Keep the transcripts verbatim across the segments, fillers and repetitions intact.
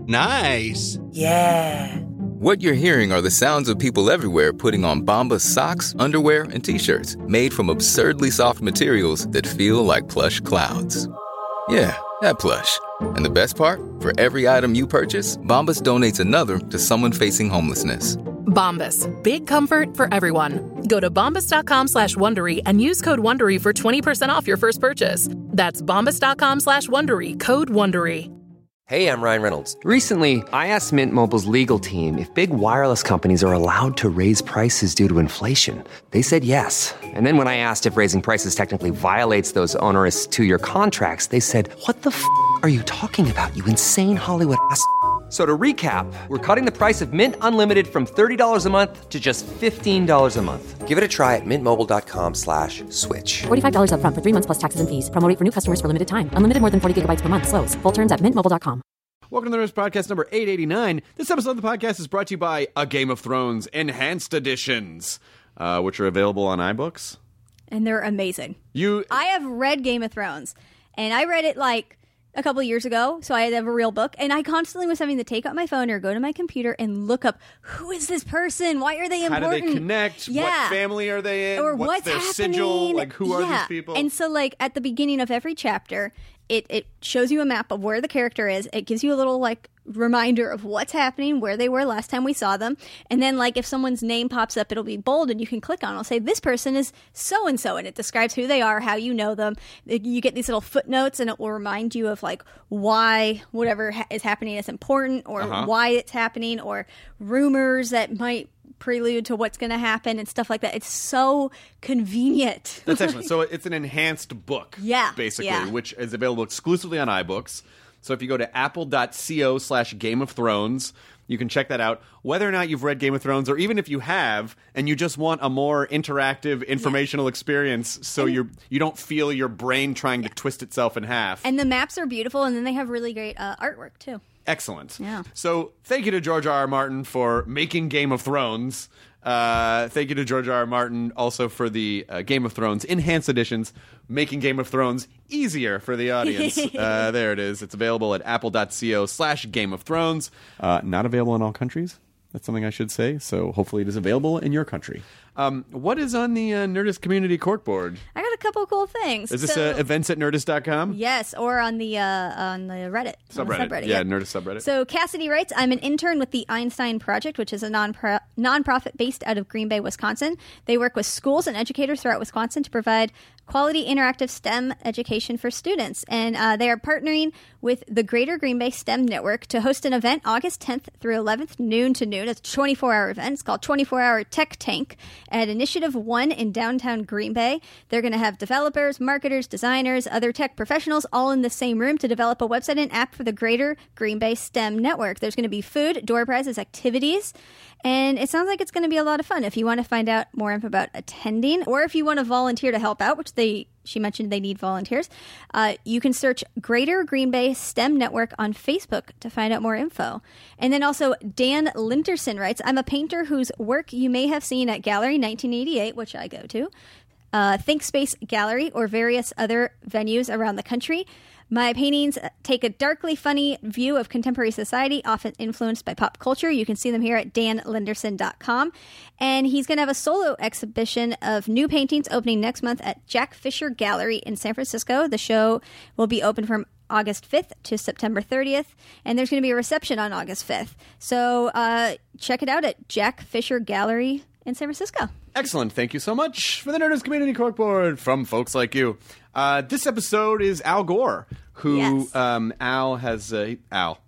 Nice. Yeah. What you're hearing are the sounds of people everywhere putting on Bombas socks, underwear, and T-shirts made from absurdly soft materials that feel like plush clouds. Yeah, that plush. And the best part? For every item you purchase, Bombas donates another to someone facing homelessness. Bombas. Big comfort for everyone. Go to bombas.com slash Wondery and use code Wondery for twenty percent off your first purchase. That's bombas.com slash Wondery. Code Wondery. Hey, I'm Ryan Reynolds. Recently, I asked Mint Mobile's legal team if big wireless companies are allowed to raise prices due to inflation. They said yes. And then when I asked if raising prices technically violates those onerous two-year contracts, they said, what the f*** are you talking about, you insane Hollywood ass f- So to recap, we're cutting the price of Mint Unlimited from thirty dollars a month to just fifteen dollars a month. Give it a try at mintmobile.com slash switch. forty-five dollars up front for three months plus taxes and fees. Promo rate for new customers for limited time. Unlimited more than forty gigabytes per month. Slows full terms at mint mobile dot com. Welcome to the Nerdist Podcast number eight eighty-nine. This episode of the podcast is brought to you by A Game of Thrones Enhanced Editions, uh, which are available on iBooks. And they're amazing. You, I have read Game of Thrones, and I read it like a couple of years ago, so I have a real book, and I constantly was having to take out my phone or go to my computer and look up, who is this person? Why are they important? How do they connect? Yeah. What family are they in? Or what's, what's their happening? sigil? Like, who are yeah. these people? And so, like, at the beginning of every chapter, it, it shows you a map of where the character is. It gives you a little, like, reminder of what's happening, where they were last time we saw them. And then, like, if someone's name pops up, it'll be bold, and you can click on it. It'll say, this person is so-and-so, and it describes who they are, how you know them. You get these little footnotes, and it will remind you of, like, why whatever ha- is happening is important, or uh-huh. why it's happening, or rumors that might prelude to what's going to happen and stuff like that. It's so convenient. That's excellent. So it's an enhanced book, yeah, basically, yeah. which is available exclusively on iBooks. So if you go to apple.co slash Game of Thrones, you can check that out. Whether or not you've read Game of Thrones, or even if you have, and you just want a more interactive, informational yeah. experience, so you you don't feel your brain trying to twist itself in half. And the maps are beautiful, and then they have really great uh, artwork, too. Excellent. Yeah. So thank you to George R. R. Martin for making Game of Thrones. Uh, thank you to George R. R. Martin also for the uh, Game of Thrones Enhanced Editions, making Game of Thrones easier for the audience. uh, there it is. It's available at apple.co slash Game of Thrones. Uh, not available in all countries. That's something I should say. So hopefully it is available in your country. Um, what is on the uh, Nerdist Community Corkboard? I got a couple of cool things. Is this so, uh, events at nerdist dot com? Yes, or on the uh, on the Reddit. Subreddit. On the subreddit. Yeah, yeah, Nerdist subreddit. So Cassidy writes, I'm an intern with the Einstein Project, which is a non-pro- non-profit based out of Green Bay, Wisconsin. They work with schools and educators throughout Wisconsin to provide quality interactive STEM education for students. And uh, they are partnering with the Greater Green Bay STEM Network to host an event August tenth through eleventh, noon to noon. It's a twenty-four hour event. It's called twenty-four hour Tech Tank at Initiative One in downtown Green Bay. They're going to have developers, marketers, designers, other tech professionals all in the same room to develop a website and app for the Greater Green Bay STEM Network. There's going to be food, door prizes, activities, and it sounds like it's going to be a lot of fun. If you want to find out more info about attending, or if you want to volunteer to help out, which they she mentioned they need volunteers, uh, you can search Greater Green Bay STEM Network on Facebook to find out more info. And then also Dan Linterson writes, I'm a painter whose work you may have seen at Gallery nineteen eighty-eight, which I go to, uh, Think Space Gallery, or various other venues around the country. My paintings take a darkly funny view of contemporary society, often influenced by pop culture. You can see them here at dan linderson dot com. And he's going to have a solo exhibition of new paintings opening next month at Jack Fisher Gallery in San Francisco. The show will be open from August fifth to September thirtieth, and there's going to be a reception on August fifth. So uh, check it out at Jack Fisher Gallery in San Francisco. Excellent. Thank you so much for the Nerdist Community Corkboard from folks like you. Uh, this episode is Al Gore, who yes. um, Al has... Uh, Al.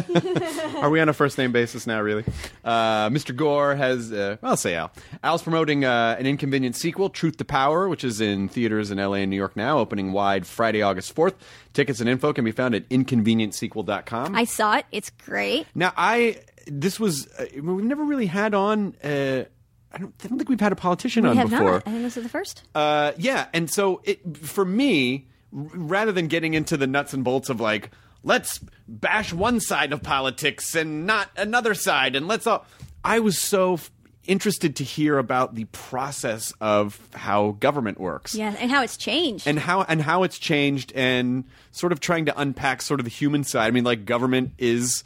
Are we on a first-name basis now, really? Uh, Mister Gore has... Uh, I'll say Al. Al's promoting uh, an inconvenient sequel, Truth to Power, which is in theaters in L A and New York now, opening wide Friday, August fourth. Tickets and info can be found at inconvenient sequel dot com. I saw it. It's great. Now, I... This was... Uh, we've never really had on... Uh, I don't, I don't think we've had a politician we on have before. Not. I think this is the first. Uh, yeah, and so it, for me, r- rather than getting into the nuts and bolts of like, let's bash one side of politics and not another side, and let's all, I was so f- interested to hear about the process of how government works. Yeah, and how it's changed. And how and how it's changed, and sort of trying to unpack sort of the human side. I mean, like, government is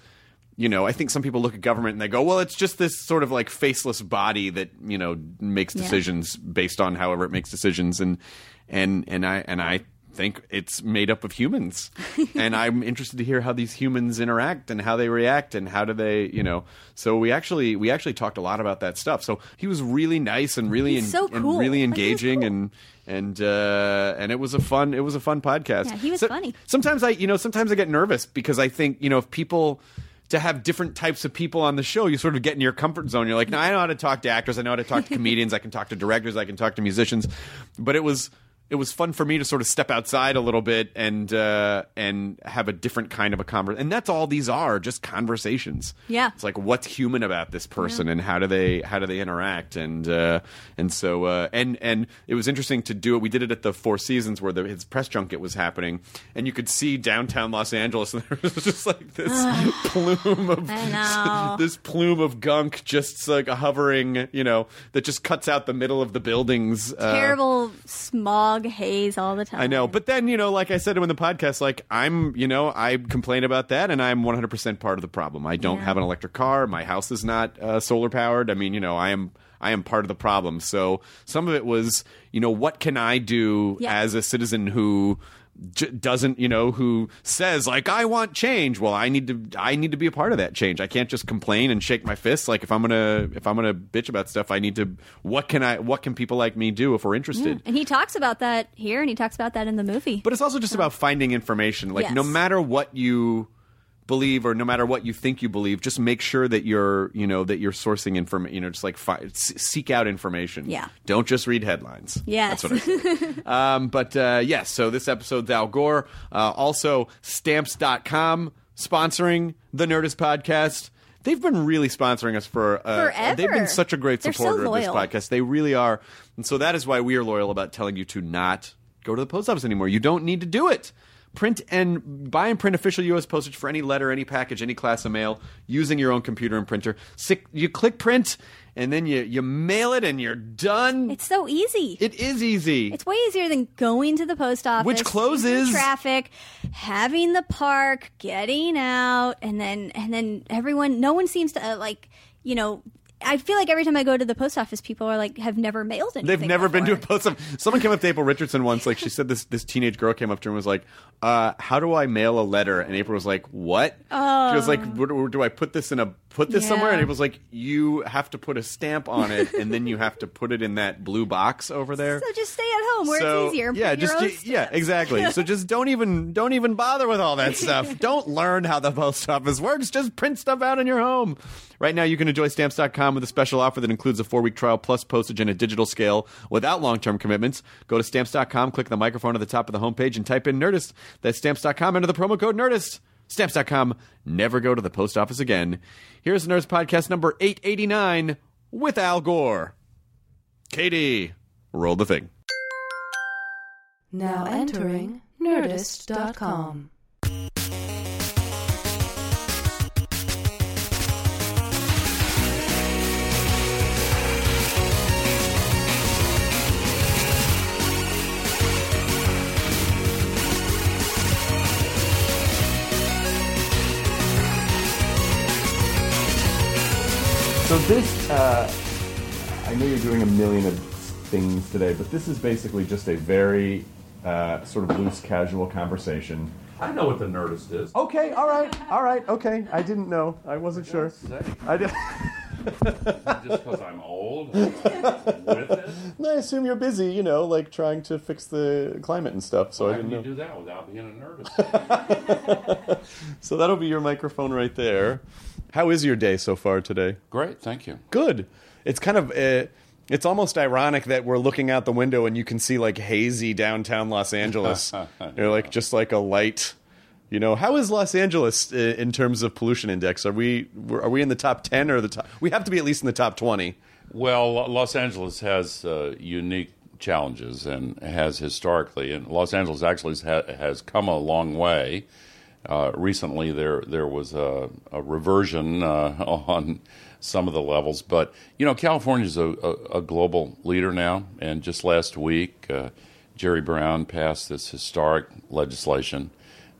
you know, I think some people look at government and they go, well, it's just this sort of like faceless body that, you know, makes decisions yeah. based on however it makes decisions. And, and, and I, and I think it's made up of humans. And I'm interested to hear how these humans interact and how they react and how do they, you know, so we actually, we actually talked a lot about that stuff. So he was really nice and really, He's so and cool. really like, engaging cool. and, and, uh, and it was a fun, it was a fun podcast. Yeah, he was so, funny. Sometimes I, you know, sometimes I get nervous because I think, you know, if people, to have different types of people on the show, you sort of get in your comfort zone. You're like, no, I know how to talk to actors. I know how to talk to comedians. I can talk to directors. I can talk to musicians. But it was it was fun for me to sort of step outside a little bit and uh, and have a different kind of a conversation. And that's all these are, just conversations. Yeah. It's like, what's human about this person yeah. and how do they how do they interact? And uh, and so uh, and and it was interesting to do it. We did it at the Four Seasons where the, his press junket was happening, and you could see downtown Los Angeles, and there was just like this plume of I know. this plume of gunk just like hovering, you know, that just cuts out the middle of the buildings. Terrible uh, smog haze all the time. I know. But then, you know, like I said in the podcast, like I'm, you know, I complain about that and I'm one hundred percent part of the problem. I don't yeah. have an electric car. My house is not uh, solar powered. I mean, you know, I am I am part of the problem. So some of it was, you know, what can I do yeah. as a citizen who j- doesn't, you know, who says like, I want change. Well, I need to I need to be a part of that change. I can't just complain and shake my fists. Like if I'm gonna if I'm gonna bitch about stuff, I need to what can I what can people like me do if we're interested? Yeah. And he talks about that here and he talks about that in the movie. But it's also just so. about finding information. Like yes. no matter what you believe or no matter what you think you believe, just make sure that you're, you know, that you're sourcing information, you know, just like fi- seek out information. Yeah. Don't just read headlines. Yes. That's what I say. um, but uh, yes, so this episode's Al Gore. Uh, also, Stamps dot com sponsoring the Nerdist podcast. They've been really sponsoring us for uh, forever. They've been such a great They're supporter so of this loyal. podcast. They really are. And so that is why we are loyal about telling you to not go to the post office anymore. You don't need to do it. Print and buy and print official U S postage for any letter, any package, any class of mail using your own computer and printer. Sick, you click print and then you, you mail it and you're done. It's so easy. It is easy. It's way easier than going to the post office, Which closes. in traffic, having the park, getting out, and then and then everyone. No one seems to uh, like you know. I feel like every time I go to the post office, people are like, have never mailed anything. They've never before. been to a post office. Someone came up to April Richardson once. Like she said, this this teenage girl came up to her and was like, uh, "How do I mail a letter?" And April was like, "What?" Oh. She was like, "Do do I put this in a put this Yeah. somewhere?" And April was like, "You have to put a stamp on it, and then you have to put it in that blue box over there." So just stay at home where So, it's easier. And yeah, put your just own ju- yeah, stamps. exactly. So just don't even don't even bother with all that stuff. Don't learn how the post office works. Just print stuff out in your home. Right now, you can enjoy Stamps dot com with a special offer that includes a four-week trial plus postage and a digital scale without long-term commitments. Go to Stamps dot com, click the microphone at the top of the homepage, and type in Nerdist. That's Stamps dot com. Enter the promo code Nerdist. Stamps dot com. Never go to the post office again. Here's Nerdist Podcast number eight eighty-nine with Al Gore. Katie, roll the thing. Now entering Nerdist dot com. So this, uh, I know you're doing a million of things today, but this is basically just a very uh, sort of loose, casual conversation. I know what the Nerdist is. Okay, all right, all right, okay. I didn't know. I wasn't sure. I did. Just because I'm old with it? I assume you're busy, you know, like trying to fix the climate and stuff. So Why I didn't can know. you do that without being a Nerdist? So that'll be your microphone right there. How is your day so far today? Great, thank you. Good. It's kind of, uh, it's almost ironic that we're looking out the window and you can see like hazy downtown Los Angeles. You're like just like a light. You know, how is Los Angeles in terms of pollution index? Are we are we in the top ten or the top? We have to be at least in the top twenty. Well, Los Angeles has uh, unique challenges and has historically, and Los Angeles actually ha- has come a long way. Uh, recently, there there was a, a reversion uh, on some of the levels, but you know, California is a, a, a global leader now. And just last week, uh, Jerry Brown passed this historic legislation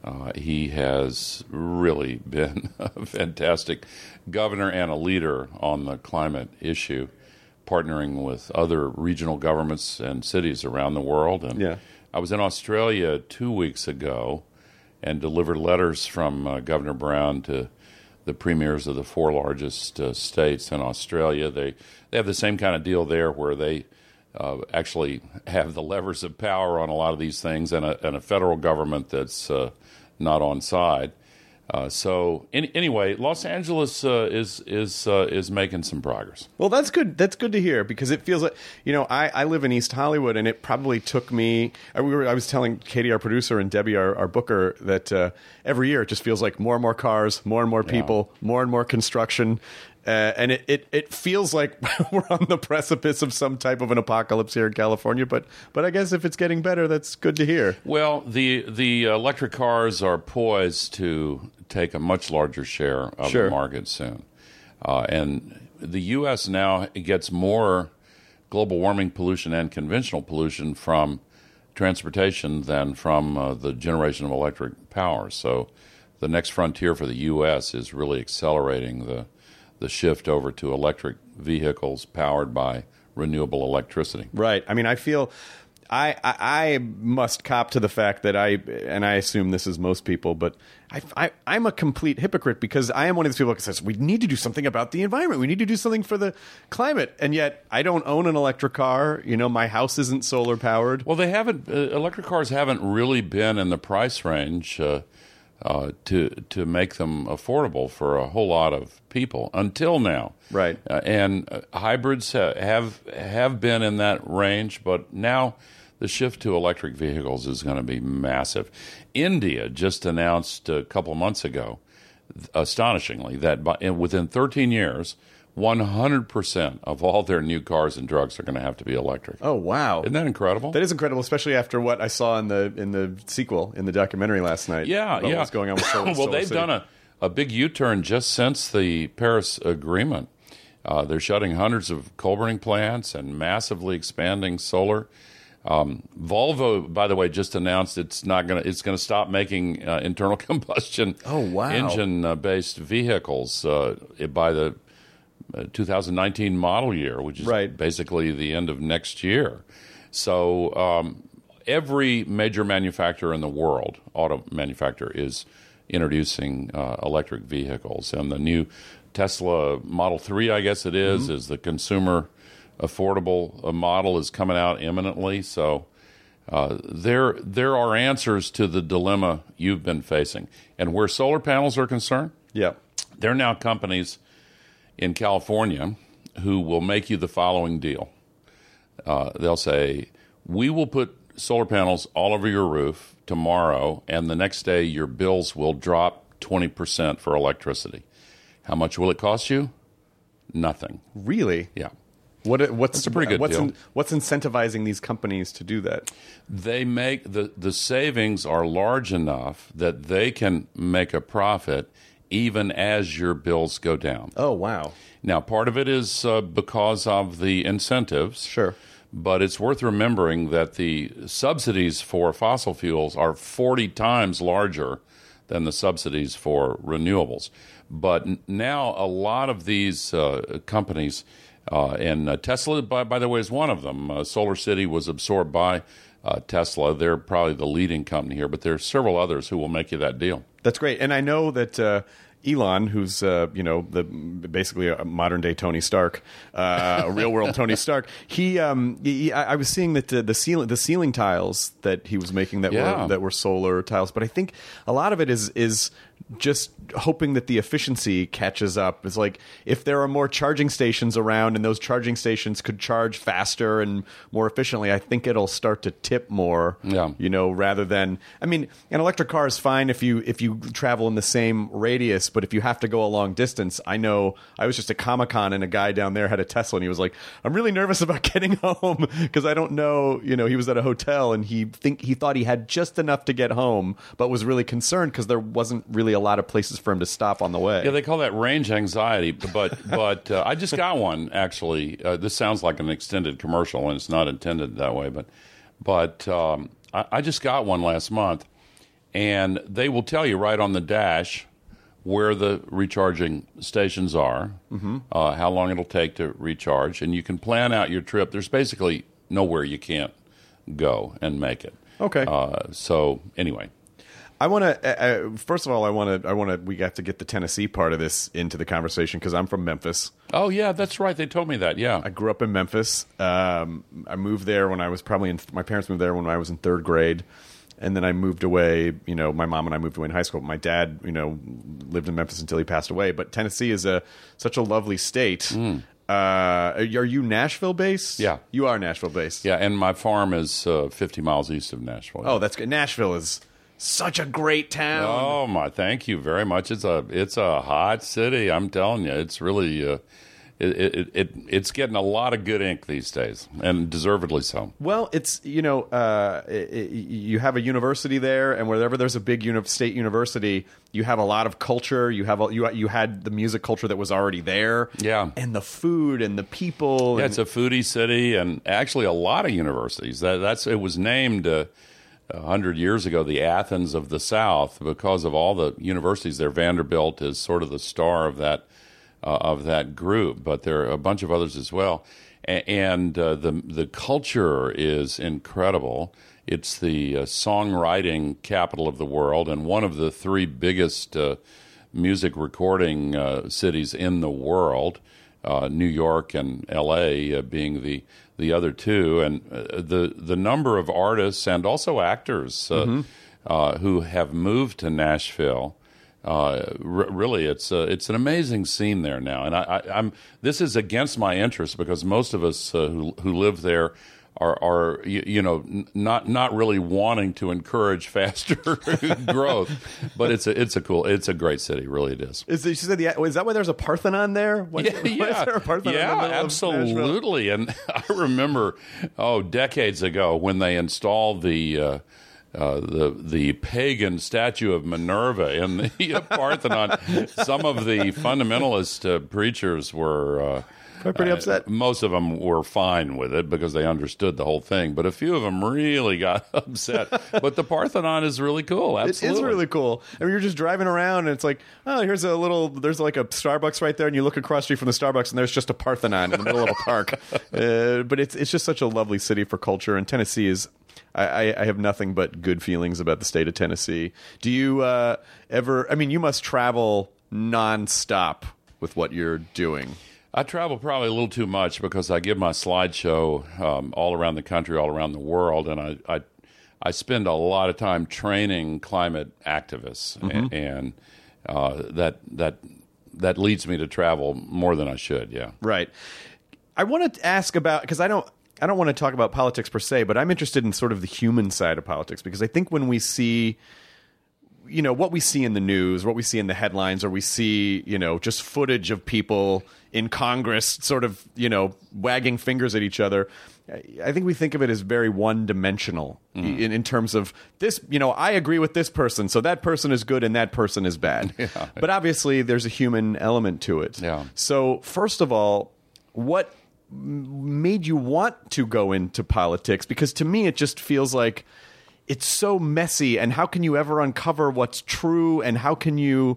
Uh, he has really been a fantastic governor and a leader on the climate issue, partnering with other regional governments and cities around the world. And yeah. I was in Australia two weeks ago and delivered letters from uh, Governor Brown to the premiers of the four largest uh, states in Australia. They they have the same kind of deal there where they uh, actually have the levers of power on a lot of these things, and a, and a federal government that's uh, not on side. Uh, so in, anyway, Los Angeles uh, is is uh, is making some progress. Well, that's good. That's good to hear, because it feels like, you know, I, I live in East Hollywood, and it probably took me. I, we were, I was telling Katie, our producer, and Debbie, our, our booker, that uh, every year it just feels like more and more cars, more and more people, yeah. more and more construction. Uh, and it, it, it feels like we're on the precipice of some type of an apocalypse here in California. But but I guess if it's getting better, that's good to hear. Well, the the electric cars are poised to take a much larger share of sure. the market soon. Uh, and the U S now gets more global warming pollution and conventional pollution from transportation than from uh, the generation of electric power. So the next frontier for the U S is really accelerating the the shift over to electric vehicles powered by renewable electricity. Right. I mean, I feel I, I I must cop to the fact that I, and I assume this is most people, but I, I, I'm a complete hypocrite, because I am one of these people that says we need to do something about the environment. We need to do something for the climate. And yet I don't own an electric car. You know, my house isn't solar powered. Well, they haven't, uh, electric cars haven't really been in the price range uh, Uh, to to make them affordable for a whole lot of people until now. Right. Uh, and uh, hybrids ha- have have been in that range, but now the shift to electric vehicles is going to be massive. India just announced a couple of months ago, astonishingly, that by, within thirteen years, one hundred percent of all their new cars and trucks are going to have to be electric. Oh, wow. Isn't that incredible? That is incredible, especially after what I saw in the in the sequel, in the documentary last night. Yeah, about yeah. What's going on with Solar, well, Solar they've City. done a, a big U-turn just since the Paris Agreement. Uh, they're shutting hundreds of coal-burning plants and massively expanding solar. Um, Volvo, by the way, just announced it's not going to it's going to stop making uh, internal combustion oh, wow. engine-based vehicles uh, by the Uh, two thousand nineteen model year, which is right. basically the end of next year. So um, every major manufacturer in the world, auto manufacturer, is introducing uh, electric vehicles. And the new Tesla Model three, I guess it is, mm-hmm. is the consumer affordable uh, model, is coming out imminently. So uh, there, there are answers to the dilemma you've been facing. And where solar panels are concerned, yeah, there are now companies in California who will make you the following deal. Uh, they'll say, we will put solar panels all over your roof tomorrow, and the next day your bills will drop twenty percent for electricity. How much will it cost you? Nothing. Really? Yeah. What what's That's a pretty good what's deal. In, what's incentivizing these companies to do that? They make the the savings are large enough that they can make a profit even as your bills go down. Oh, wow. Now, part of it is uh, because of the incentives. Sure. But it's worth remembering that the subsidies for fossil fuels are forty times larger than the subsidies for renewables. But n- now a lot of these uh, companies, uh, and uh, Tesla, by, by the way, is one of them. Uh, Solar City was absorbed by uh, Tesla. They're probably the leading company here, but there are several others who will make you that deal. That's great. And I know that uh, Elon, who's uh, you know the basically a modern day Tony Stark, uh, a real world Tony Stark. He, um, he I, I was seeing that the, the ceiling the ceiling tiles that he was making that Yeah. were that were solar tiles, but I think a lot of it is is just hoping that the efficiency catches up. It's like if there are more charging stations around and those charging stations could charge faster and more efficiently, I think it'll start to tip more. Yeah. You know, rather than I mean, an electric car is fine if you if you travel in the same radius, but if you have to go a long distance, I know I was just at Comic-Con and a guy down there had a Tesla and he was like, I'm really nervous about getting home because I don't know, you know, he was at a hotel and he think he thought he had just enough to get home, but was really concerned because there wasn't really a lot of places for him to stop on the way. Yeah, they call that range anxiety, but but uh, I just got one actually. Uh, this sounds like an extended commercial, and it's not intended that way. But but um, I, I just got one last month, and they will tell you right on the dash where the recharging stations are, mm-hmm. uh, how long it'll take to recharge, and you can plan out your trip. There's basically nowhere you can't go and make it. Okay. Uh, so anyway, I want to. Uh, first of all, I want to. I want to. We have to get the Tennessee part of this into the conversation because I'm from Memphis. Oh yeah, that's right. They told me that. Yeah, I grew up in Memphis. Um, I moved there when I was probably in. My parents moved there when I was in third grade, and then I moved away. You know, my mom and I moved away in high school. My dad, you know, lived in Memphis until he passed away. But Tennessee is a such a lovely state. Mm. Uh, are you Nashville based? Yeah, you are Nashville based. Yeah, and my farm is uh, fifty miles east of Nashville. Oh, that's good. Nashville is such a great town. Oh my, thank you very much. It's a it's a hot city. I'm telling you, it's really uh, it, it it it's getting a lot of good ink these days, and deservedly so. Well, it's you know uh, it, it, you have a university there, and wherever there's a big uni- state university, you have a lot of culture. You have a, you you had the music culture that was already there. Yeah, and the food and the people. Yeah, and, it's a foodie city, and actually a lot of universities. That that's it was named. Uh, A hundred years ago, the Athens of the South, because of all the universities there. Vanderbilt is sort of the star of that uh, of that group, but there are a bunch of others as well. A- and uh, the the culture is incredible. It's the uh, songwriting capital of the world, and one of the three biggest uh, music recording uh, cities in the world. Uh, New York and L A uh, being the the other two, and uh, the the number of artists and also actors uh, mm-hmm. uh, who have moved to Nashville. Uh, r- really, it's uh, it's an amazing scene there now, and I, I, I'm this is against my interest because most of us uh, who who live there are are you, you know n- not not really wanting to encourage faster growth, but it's a it's a cool it's a great city, really it is. Is, it, she said the, is that why there's a Parthenon there? What, yeah, yeah, is there a Parthenon yeah, in the middle absolutely. And I remember oh decades ago when they installed the. Uh, Uh, the the pagan statue of Minerva in the uh, Parthenon. Some of the fundamentalist uh, preachers were uh, They're pretty upset. Uh, most of them were fine with it because they understood the whole thing, but a few of them really got upset. But the Parthenon is really cool. Absolutely, it is really cool. I mean, you're just driving around, and it's like, oh, here's a little. There's like a Starbucks right there, and you look across the street from the Starbucks, and there's just a Parthenon in the middle of a park. Uh, but it's it's just such a lovely city for culture, and Tennessee is. I, I have nothing but good feelings about the state of Tennessee. Do you uh, ever? I mean, you must travel nonstop with what you're doing. I travel probably a little too much because I give my slideshow um, all around the country, all around the world, and I I, I spend a lot of time training climate activists, mm-hmm. and, and uh, that that that leads me to travel more than I should. Yeah, right. I want to ask about because I don't. I don't want to talk about politics per se, but I'm interested in sort of the human side of politics because I think when we see, you know, what we see in the news, what we see in the headlines, or we see, you know, just footage of people in Congress sort of, you know, wagging fingers at each other, I think we think of it as very one-dimensional mm. in, in terms of this, you know, I agree with this person, so that person is good and that person is bad. Yeah. But obviously there's a human element to it. Yeah. So first of all, what made you want to go into politics? Because to me it just feels like it's so messy, and how can you ever uncover what's true, and how can you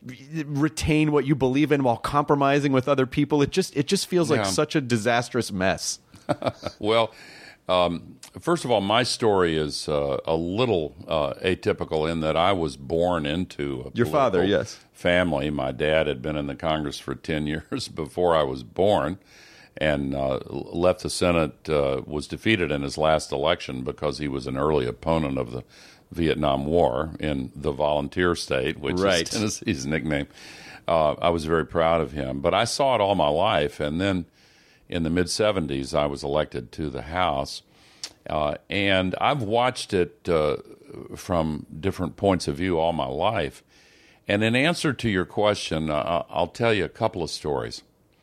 retain what you believe in while compromising with other people? It just it just feels like yeah. such a disastrous mess. Well, um, first of all, my story is uh, a little uh, atypical in that I was born into a your father, yes, family. My dad had been in the Congress for ten years before I was born. And uh, left the Senate, uh, was defeated in his last election because he was an early opponent of the Vietnam War in the volunteer state, which right. is Tennessee's nickname. Uh, I was very proud of him. But I saw it all my life. And then in the mid-seventies, I was elected to the House. Uh, and I've watched it uh, from different points of view all my life. And in answer to your question, uh, I'll tell you a couple of stories.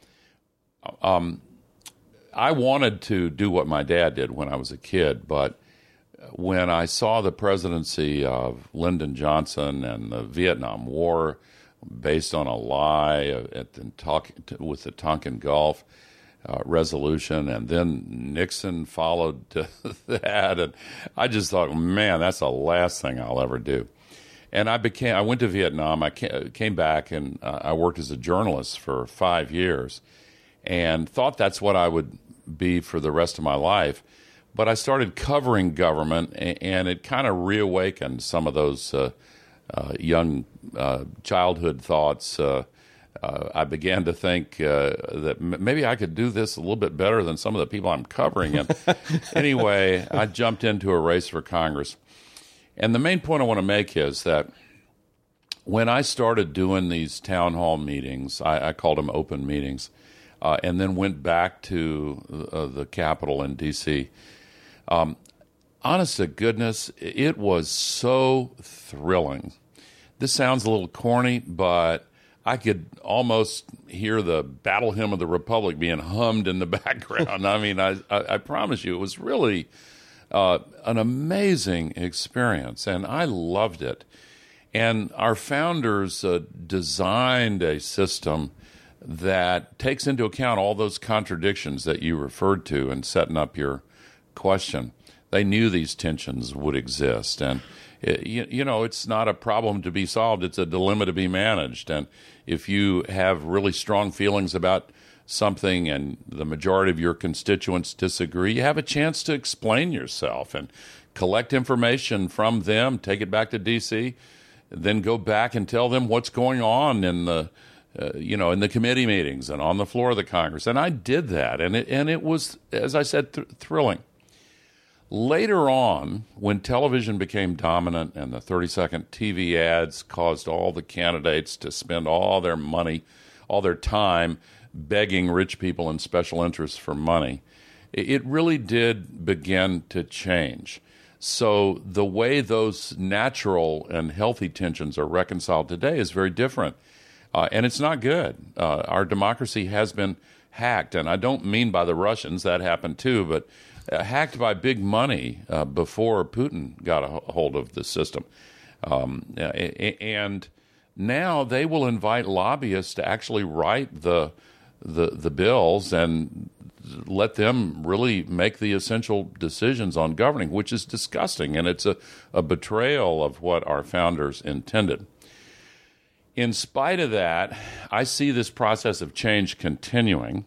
Um, I wanted to do what my dad did when I was a kid, but when I saw the presidency of Lyndon Johnson and the Vietnam War based on a lie at the, with the Tonkin Gulf uh, resolution, and then Nixon followed that, and I just thought, man, that's the last thing I'll ever do. And I became. I went to Vietnam. I came back, and uh, I worked as a journalist for five years, and thought that's what I would be for the rest of my life. But I started covering government, and it kind of reawakened some of those uh, uh, young uh, childhood thoughts. Uh, uh, I began to think uh, that m- maybe I could do this a little bit better than some of the people I'm covering. And anyway, I jumped into a race for Congress. And the main point I want to make is that when I started doing these town hall meetings, I, I called them open meetings, uh, and then went back to uh, the Capitol in D C, Um, honest to goodness, it was so thrilling. This sounds a little corny, but I could almost hear the Battle Hymn of the Republic being hummed in the background. I mean, I, I, I promise you, it was really uh, an amazing experience, and I loved it. And our founders uh, designed a system that takes into account all those contradictions that you referred to in setting up your question. They knew these tensions would exist, and it, you, you know, it's not a problem to be solved, it's a dilemma to be managed. And if you have really strong feelings about something and the majority of your constituents disagree, you have a chance to explain yourself and collect information from them, take it back to D C, then go back and tell them what's going on in the Uh, you know, in the committee meetings and on the floor of the Congress. And I did that, and it, and it was, as I said, th- thrilling. Later on, when television became dominant and the thirty-second T V ads caused all the candidates to spend all their money, all their time begging rich people and special interests for money, it, it really did begin to change. So the way those natural and healthy tensions are reconciled today is very different. Uh, and it's not good. Uh, our democracy has been hacked, and I don't mean by the Russians, that happened too, but uh, hacked by big money uh, before Putin got a hold of the system. Um, and now they will invite lobbyists to actually write the, the the bills and let them really make the essential decisions on governing, which is disgusting, and it's a, a betrayal of what our founders intended. In spite of that, I see this process of change continuing,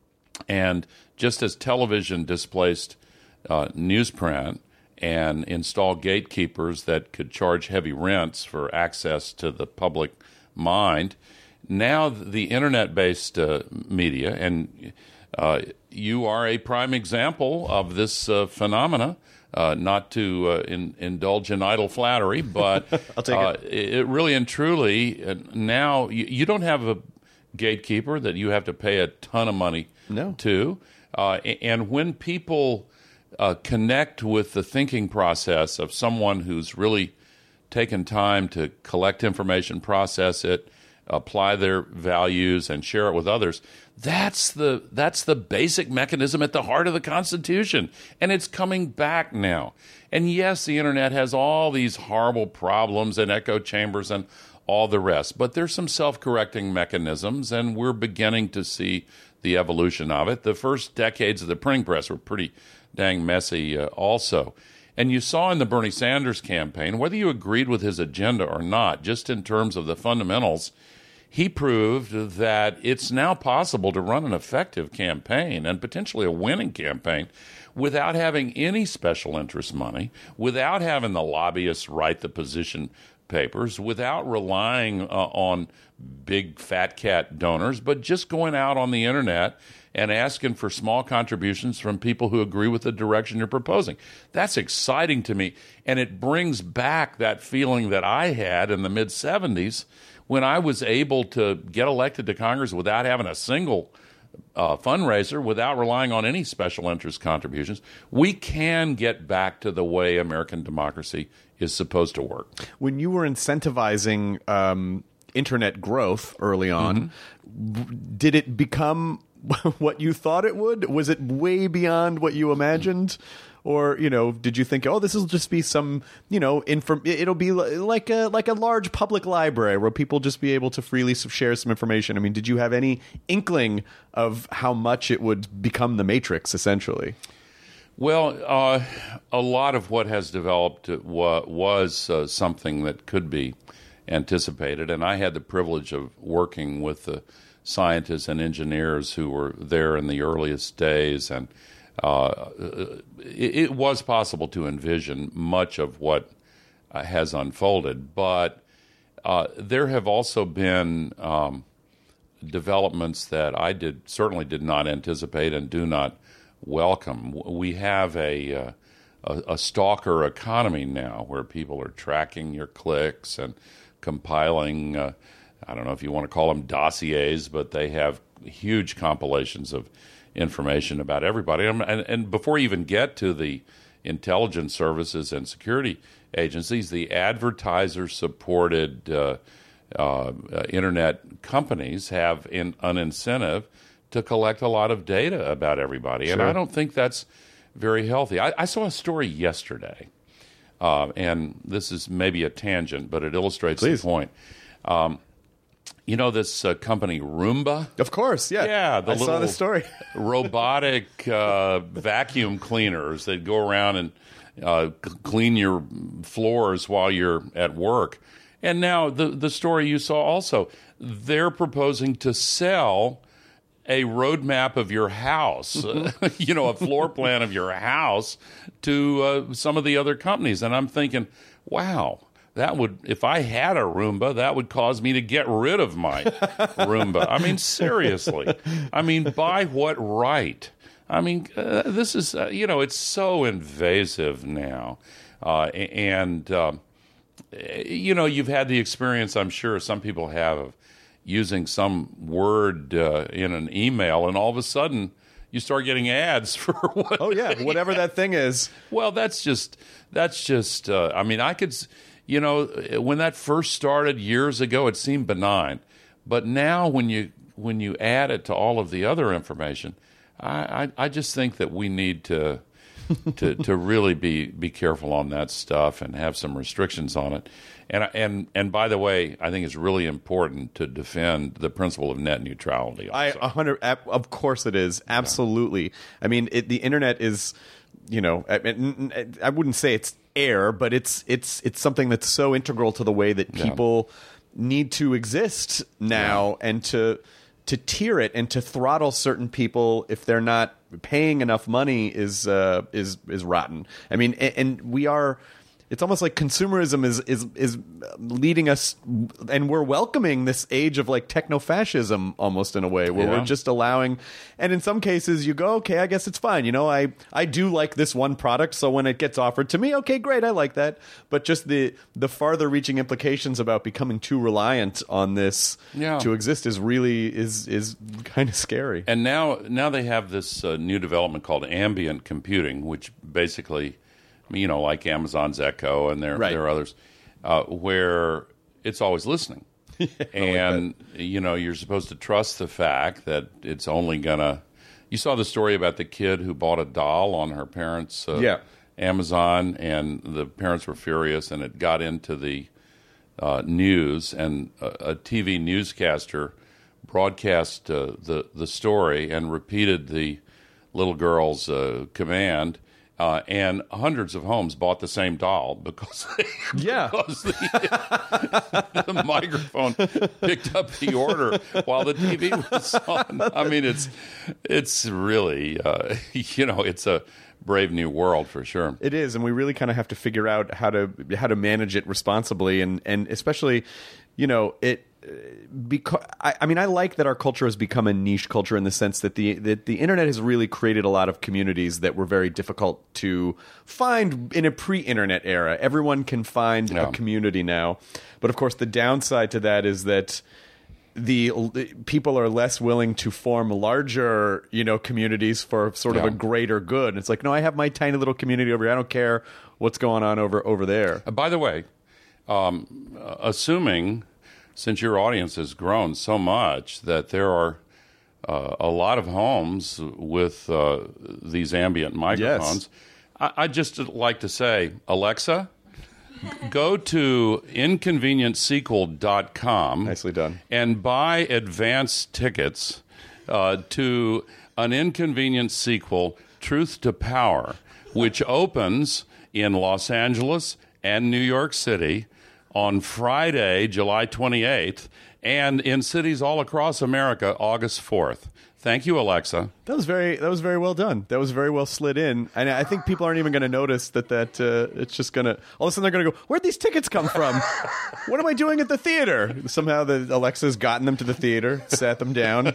and just as television displaced uh, newsprint and installed gatekeepers that could charge heavy rents for access to the public mind, now the internet-based uh, media, and uh, you are a prime example of this uh, phenomena. Uh, not to uh, in, indulge in idle flattery, but I'll take uh, it. it really and truly uh, now you, you don't have a gatekeeper that you have to pay a ton of money no. to. Uh, and when people uh, connect with the thinking process of someone who's really taken time to collect information, process it, apply their values, and share it with others, that's the that's the basic mechanism at the heart of the Constitution, and it's coming back now. And yes, the internet has all these horrible problems and echo chambers and all the rest, but there's some self-correcting mechanisms, and we're beginning to see the evolution of it. The first decades of the printing press were pretty dang messy uh, also. And you saw in the Bernie Sanders campaign, whether you agreed with his agenda or not, just in terms of the fundamentals, he proved that it's now possible to run an effective campaign and potentially a winning campaign without having any special interest money, without having the lobbyists write the position papers, without relying uh, on big fat cat donors, but just going out on the internet and asking for small contributions from people who agree with the direction you're proposing. That's exciting to me, and it brings back that feeling that I had in the mid seventies when I was able to get elected to Congress without having a single uh, fundraiser, without relying on any special interest contributions. We can get back to the way American democracy is supposed to work. When you were incentivizing um, internet growth early on, mm-hmm. did it become what you thought it would? Was it way beyond what you imagined? Or, you know, did you think, oh, this will just be some, you know, inform- it'll be like a like a large public library where people just be able to freely share some information? I mean, did you have any inkling of how much it would become the Matrix, essentially? Well, uh, a lot of what has developed wa- was uh, something that could be anticipated, and I had the privilege of working with the scientists and engineers who were there in the earliest days, and uh, it, it was possible to envision much of what uh, has unfolded, but uh, there have also been um, developments that I did certainly did not anticipate and do not welcome. We have a, uh, a a stalker economy now where people are tracking your clicks and compiling, uh, I don't know if you want to call them dossiers, but they have huge compilations of information about everybody. And, and, and before you even get to the intelligence services and security agencies, the advertiser-supported uh, uh, internet companies have in, an incentive to collect a lot of data about everybody. And Sure. I don't think that's very healthy. I, I saw a story yesterday, uh, and this is maybe a tangent, but it illustrates Please. the point. Um, you know this uh, company Roomba? Of course, yeah. Yeah, the I saw little the story. robotic uh, vacuum cleaners that go around and uh, c- clean your floors while you're at work. And now the, the story you saw also, they're proposing to sell a roadmap of your house, uh, you know, a floor plan of your house to uh, some of the other companies. And I'm thinking, wow, that would, if I had a Roomba, that would cause me to get rid of my Roomba. I mean, seriously. I mean, by what right? I mean, uh, this is, uh, you know, it's so invasive now. Uh, and, um, you know, you've had the experience, I'm sure some people have, of using some word uh, in an email, and all of a sudden you start getting ads for what? Oh yeah, whatever that thing is. Well, that's just that's just. Uh, I mean, I could, s- you know, when that first started years ago, it seemed benign, but now when you when you add it to all of the other information, I I, I just think that we need to. to to really be be careful on that stuff and have some restrictions on it. And and and by the way, I think it's really important to defend the principle of net neutrality. I Also. a hundred. ab- Of course, it is absolutely. I mean, it, the internet is, you know, I, I- I wouldn't say it's air, but it's it's it's something that's so integral to the way that Yeah. people need to exist now, and to to tier it and to throttle certain people if they're not paying enough money is uh, is is rotten. I mean, and, and we are. It's almost like consumerism is is is leading us, and we're welcoming this age of like techno-fascism almost in a way, where Yeah. we're just allowing. And in some cases, you go, okay, I guess it's fine. You know, I I do like this one product, so when it gets offered to me, okay, great, I like that. But just the the farther-reaching implications about becoming too reliant on this Yeah. to exist is really is is kind of scary. And now now they have this uh, new development called ambient computing, which basically, you know, like Amazon's Echo and there Right. there are others, uh, where it's always listening. And, you know, you're supposed to trust the fact that it's only going to... You saw the story about the kid who bought a doll on her parents' uh, Yeah. Amazon, and the parents were furious, and it got into the uh, news, and a, a T V newscaster broadcast uh, the, the story and repeated the little girl's uh, command. Uh, and hundreds of homes bought the same doll because, Yeah. because the, the microphone picked up the order while the T V was on. I mean, it's it's really, uh, you know, it's a brave new world for sure. It is, and we really kind of have to figure out how to how to manage it responsibly, and and especially, you know, it. Because I, I mean, I like that our culture has become a niche culture in the sense that the that the internet has really created a lot of communities that were very difficult to find in a pre-internet era. Everyone can find Yeah. a community now, but of course, the downside to that is that the people are less willing to form larger, you know, communities for sort of Yeah. a greater good. It's like, no, I have my tiny little community over here. I don't care what's going on over over there. Uh, by the way, um, uh, assuming since your audience has grown so much that there are uh, a lot of homes with uh, these ambient microphones, I- I'd just like to say, Alexa, go to inconvenient sequel dot com. Nicely done. And buy advance tickets uh, to an Inconvenient Sequel Truth to Power, which opens in Los Angeles and New York City on Friday, July twenty-eighth, and in cities all across America, August fourth. Thank you, Alexa. That was very that was very well done. That was very well slid in. And I think people aren't even going to notice that that uh, it's just going to all of a sudden they're going to go, "Where'd these tickets come from? What am I doing at the theater?" Somehow the Alexa's gotten them to the theater, sat them down.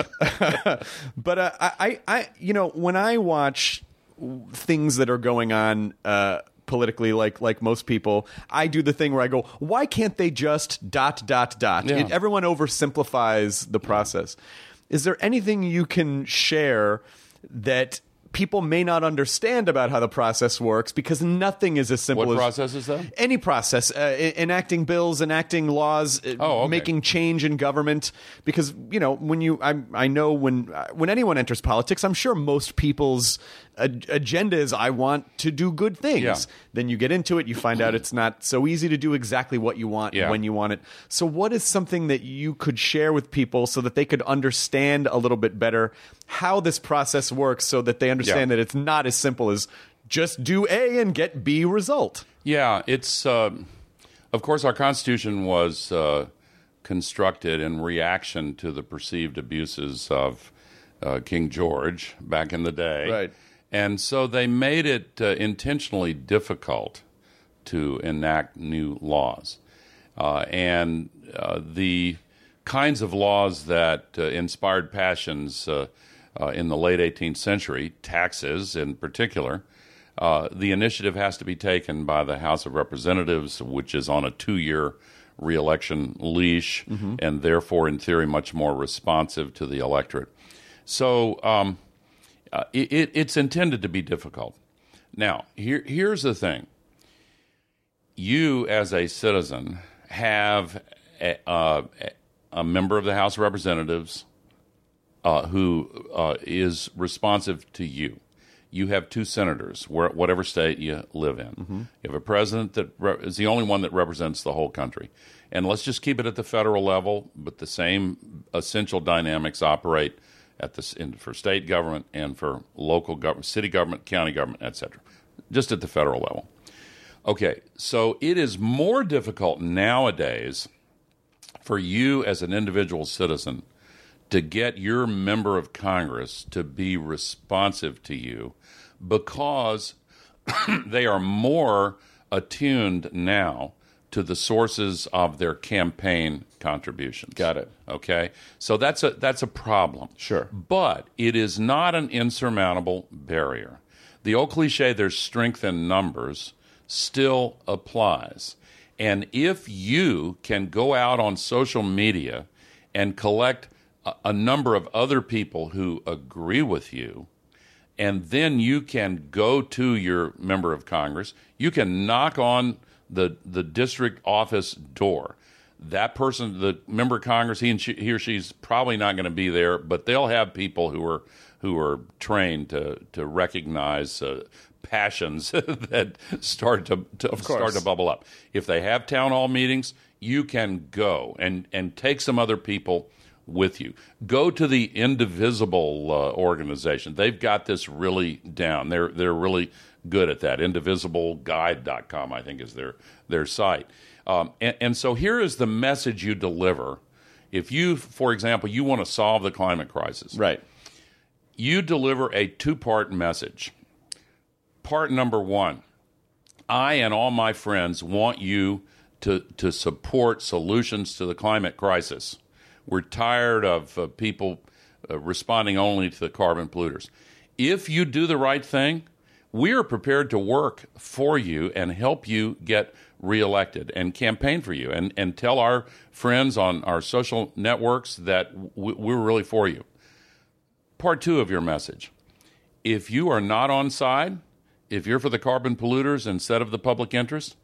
But uh, I, I, you know, when I watch things that are going on uh, politically, like like most people, I do the thing where I go, "Why can't they just dot dot dot?" Yeah. It, everyone oversimplifies the process. Is there anything you can share that people may not understand about how the process works? Because nothing is as simple What as... process is that? Any process. Uh, e- enacting bills, enacting laws, uh, Oh, okay. making change in government. Because, you know, when you... I, I know when uh, when anyone enters politics, I'm sure most people's ag- agenda is, I want to do good things. Yeah. Then you get into it, you find out it's not so easy to do exactly what you want Yeah. when you want it. So what is something that you could share with people so that they could understand a little bit better how this process works, so that they understand Yeah. that it's not as simple as just do A and get B result? Yeah, it's uh, of course our Constitution was uh, constructed in reaction to the perceived abuses of uh, King George back in the day, Right. And so they made it uh, intentionally difficult to enact new laws, uh, and uh, the kinds of laws that uh, inspired passions uh, uh, in the late eighteenth century, taxes in particular. Uh, the initiative has to be taken by the House of Representatives, which is on a two-year reelection leash, Mm-hmm. and therefore, in theory, much more responsive to the electorate. So um, uh, it, it's intended to be difficult. Now, here, here's the thing. You, as a citizen, have a, uh, a member of the House of Representatives uh, who uh, is responsive to you. You have two senators, where, whatever state you live in. Mm-hmm. You have a president that re- is the only one that represents the whole country. And let's just keep it at the federal level, but the same essential dynamics operate at the in, for state government and for local government, city government, county government, et cetera, just at the federal level. Okay, so it is more difficult nowadays for you as an individual citizen to get your member of Congress to be responsive to you because they are more attuned now to the sources of their campaign contributions. Got it. Okay? So that's a that's a problem. Sure. But it is not an insurmountable barrier. The old cliche, there's strength in numbers, still applies. And if you can go out on social media and collect a, a number of other people who agree with you, and then you can go to your member of Congress, you can knock on the the district office door. That person, the member of Congress, he and she, he or she's probably not going to be there, but they'll have people who are who are trained to to recognize uh, passions that start to, to start to bubble up. If they have town hall meetings, you can go and and take some other people with you. Go to the Indivisible uh, organization. They've got this really down. They're they're really good at that. indivisible guide dot com, I think, is their their site. Um, and, and so here is the message you deliver. If you, for example, you want to solve the climate crisis, Right. you deliver a two-part message. Part number one, I and all my friends want you to, to support solutions to the climate crisis. We're tired of uh, people uh, responding only to the carbon polluters. If you do the right thing, we are prepared to work for you and help you get reelected and campaign for you and, and tell our friends on our social networks that w- we're really for you. Part two of your message. If you are not on side, if you're for the carbon polluters instead of the public interest,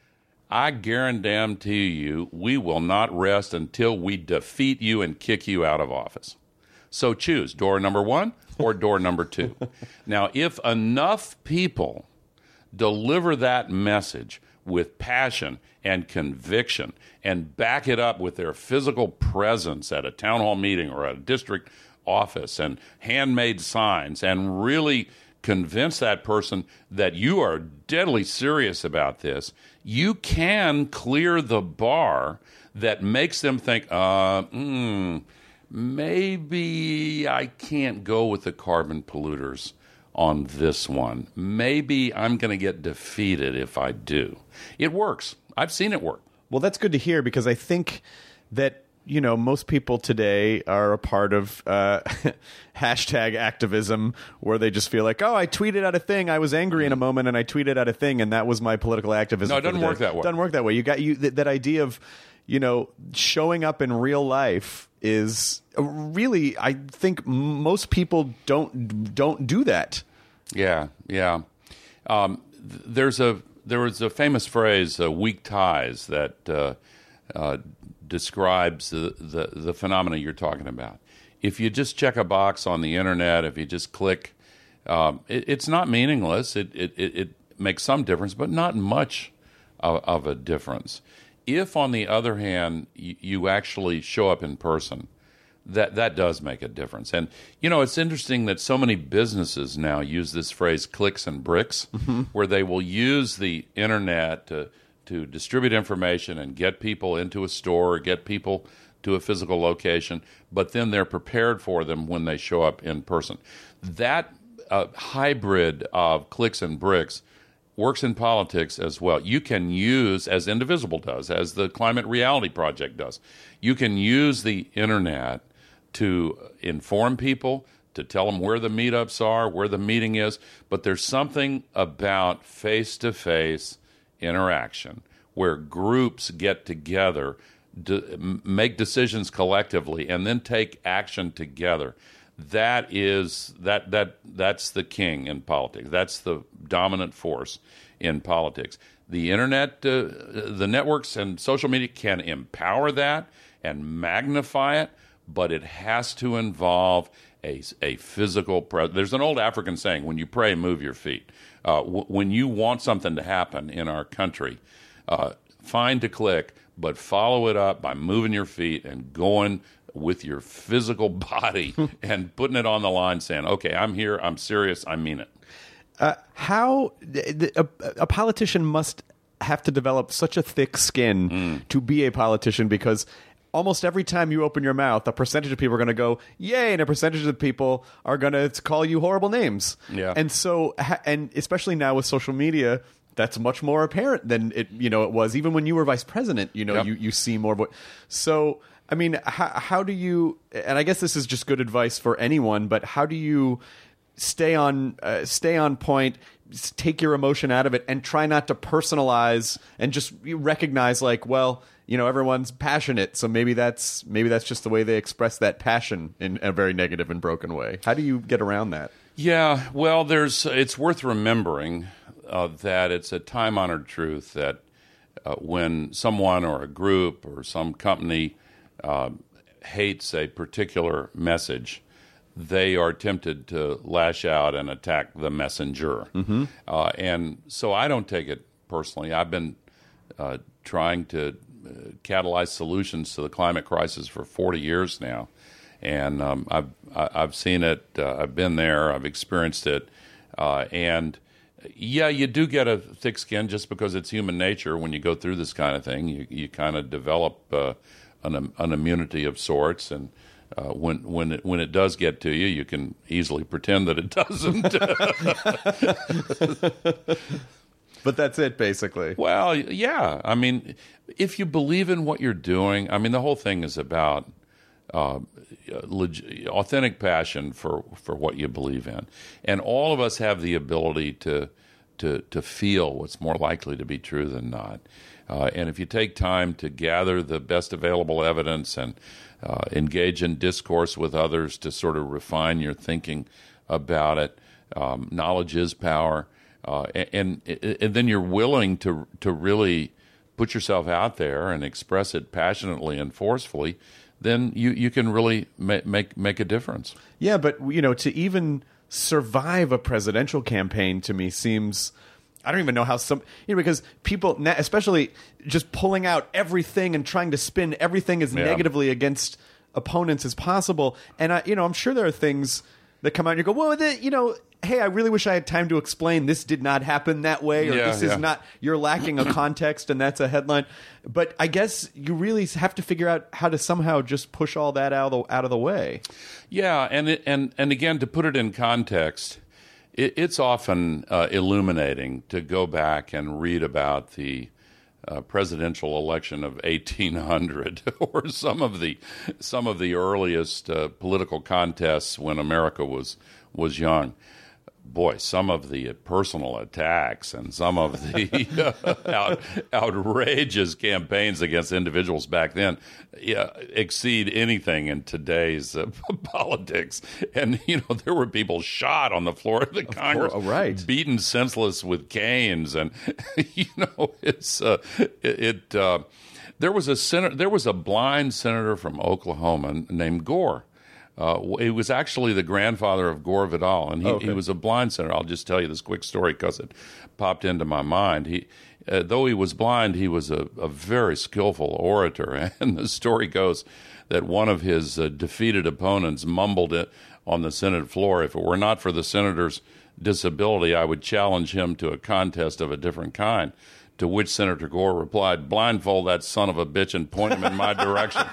I guarantee you we will not rest until we defeat you and kick you out of office. So choose door number one or door number two. Now, if enough people deliver that message with passion and conviction and back it up with their physical presence at a town hall meeting or at a district office and handmade signs and really convince that person that you are deadly serious about this, you can clear the bar that makes them think, uh, mm, maybe I can't go with the carbon polluters on this one. Maybe I'm going to get defeated if I do. It works. I've seen it work. Well, that's good to hear, because I think that, you know, most people today are a part of uh, hashtag activism, where they just feel like, oh, I tweeted out a thing. I was angry in a moment, and I tweeted out a thing, and that was my political activism. No, it doesn't work that way. It doesn't work that way. You got you th- that idea of, you know, showing up in real life is really, I think most people don't don't do that. Yeah, yeah. Um, th- there's a there was a famous phrase, uh, "weak ties," that uh, uh, describes the, the the phenomena you're talking about. If you just check a box on the internet, if you just click, um, it, it's not meaningless. It, it it it makes some difference, but not much of, of a difference. If, on the other hand, you, you actually show up in person, that that does make a difference. And, you know, it's interesting that so many businesses now use this phrase clicks and bricks, mm-hmm. where they will use the internet to, to distribute information and get people into a store or get people to a physical location, but then they're prepared for them when they show up in person. That uh, hybrid of clicks and bricks works in politics as well. You can use, as Indivisible does, as the Climate Reality Project does, you can use the internet to inform people, to tell them where the meetups are, where the meeting is, but there's something about face-to-face interaction where groups get together, do, make decisions collectively, and then take action together. That is that that that's the king in politics. That's the dominant force in politics. The internet, uh, the networks and social media can empower that and magnify it, but it has to involve a, a physical presence. There's an old African saying, when you pray, move your feet. Uh, w- when you want something to happen in our country, uh, fine to click, but follow it up by moving your feet and going with your physical body and putting it on the line, saying, okay, I'm here, I'm serious, I mean it. Uh, how a, a politician must have to develop such a thick skin mm. to be a politician, because almost every time you open your mouth, a percentage of people are going to go, yay, and a percentage of people are going to call you horrible names. Yeah. And so, and especially now with social media, that's much more apparent than it, you know, it was even when you were vice president. You know, yep. you, you see more. Vo- so, I mean, how, how do you, and I guess this is just good advice for anyone, but how do you stay on uh, stay on point, take your emotion out of it, and try not to personalize, and just recognize, like, well, you know, everyone's passionate, so maybe that's maybe that's just the way they express that passion in a very negative and broken way. How do you get around that? Yeah, well, there's it's worth remembering uh, that it's a time-honored truth that uh, when someone or a group or some company uh, hates a particular message, they are tempted to lash out and attack the messenger. Mm-hmm. Uh, and so I don't take it personally. I've been uh, trying to uh, catalyze solutions to the climate crisis for forty years now. And um, I've I've seen it. Uh, I've been there. I've experienced it. Uh, and yeah, you do get a thick skin just because it's human nature. When you go through this kind of thing, you you kind of develop uh, an an immunity of sorts. And uh, when when it, when it does get to you, you can easily pretend that it doesn't. But that's it, basically. Well, yeah. I mean, if you believe in what you're doing, I mean, the whole thing is about Uh, leg- authentic passion for, for what you believe in, and all of us have the ability to to to feel what's more likely to be true than not. Uh, and if you take time to gather the best available evidence and uh, engage in discourse with others to sort of refine your thinking about it, um, knowledge is power, uh, and, and and then you're willing to to really put yourself out there and express it passionately and forcefully, then you, you can really make, make make a difference. Yeah, but you know, to even survive a presidential campaign to me seems, I don't even know how some, you know, because people, especially just pulling out everything and trying to spin everything as yeah. negatively against opponents as possible. And I, you know, I'm sure there are things that come out and you go, well, the, you know, hey, I really wish I had time to explain this did not happen that way, or Yeah, this yeah. is not, you're lacking a context and that's a headline. But I guess you really have to figure out how to somehow just push all that out of the, out of the way. Yeah, and it, and and again, to put it in context, it, it's often uh, illuminating to go back and read about the uh, presidential election of eighteen hundred, or some of the some of the earliest uh, political contests when America was was young. Boy, some of the personal attacks and some of the uh, out, outrageous campaigns against individuals back then yeah, exceed anything in today's uh, politics. And, you know, there were people shot on the floor of the Congress, course, oh, right. beaten senseless with canes. And, you know, it's uh, it, it uh, there was a senator, there was a blind senator from Oklahoma named Gore. Uh, he was actually the grandfather of Gore Vidal, and he, Oh, okay. he was a blind senator. I'll just tell you this quick story because it popped into my mind. He, uh, though he was blind, he was a, a very skillful orator, and the story goes that one of his uh, defeated opponents mumbled it on the Senate floor, "If it were not for the senator's disability, I would challenge him to a contest of a different kind." To which Senator Gore replied, "Blindfold that son of a bitch and point him in my direction."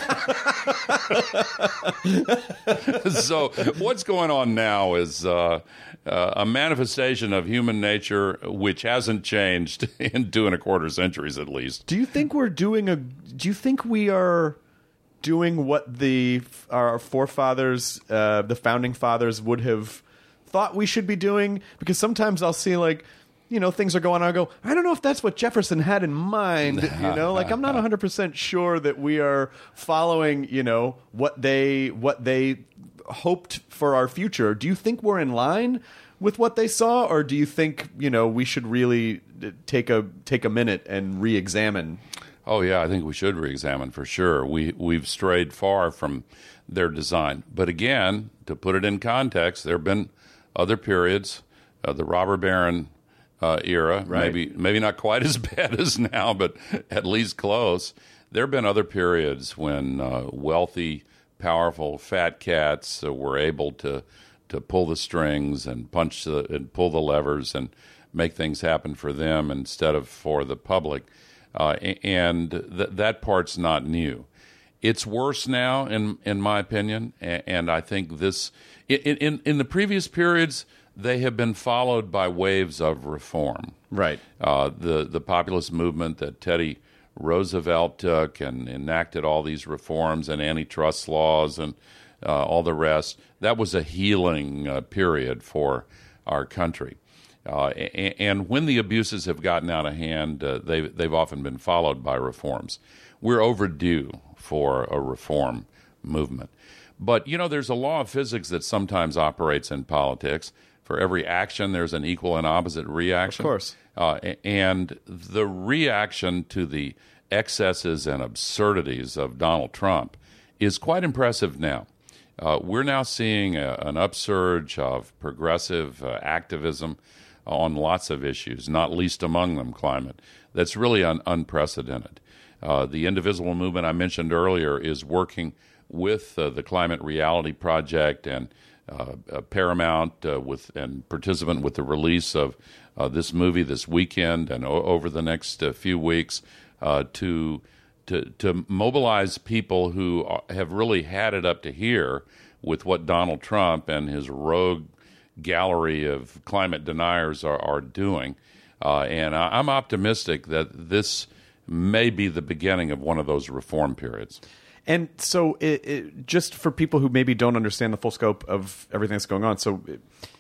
So what's going on now is uh, uh, a manifestation of human nature which hasn't changed in two and a quarter centuries at least. Do you think we're doing a? Do you think we are doing what the our forefathers, uh, the founding fathers, would have thought we should be doing? Because sometimes I'll see like, you know, things are going on. I go, I don't know if that's what Jefferson had in mind. You know, like I'm not one hundred percent sure that we are following, you know, what they what they hoped for our future. Do you think we're in line with what they saw, or do you think, you know, we should really take a take a minute and re-examine? Oh yeah, I think we should re-examine for sure. We we've strayed far from their design. But again, to put it in context, there have been other periods, uh, the robber baron Uh, era, Right. maybe maybe not quite as bad as now, but at least close. There have been other periods when uh, wealthy, powerful, fat cats uh, were able to to pull the strings and punch the, and pull the levers and make things happen for them instead of for the public. Uh, and th- that part's not new. It's worse now, in in my opinion, and, and I think this in, in in the previous periods, they have been followed by waves of reform. Right. Uh, the the populist movement that Teddy Roosevelt took and enacted all these reforms and antitrust laws and uh, all the rest. That was a healing uh, period for our country. Uh, and, and when the abuses have gotten out of hand, uh, they've, they've often been followed by reforms. We're overdue for a reform movement. But, you know, there's a law of physics that sometimes operates in politics. For every action, there's an equal and opposite reaction. Of course. Uh, and the reaction to the excesses and absurdities of Donald Trump is quite impressive now. Uh, we're now seeing a, an upsurge of progressive uh, activism on lots of issues, not least among them climate. That's really un- unprecedented. Uh, the Indivisible movement I mentioned earlier is working with uh, the Climate Reality Project and uh, uh, Paramount uh, with and participant with the release of uh, this movie this weekend and o- over the next uh, few weeks uh, to to to mobilize people who are, have really had it up to here with what Donald Trump and his rogue gallery of climate deniers are, are doing. Uh, and I, I'm optimistic that this may be the beginning of one of those reform periods. And so, it, it, just for people who maybe don't understand the full scope of everything that's going on, so it,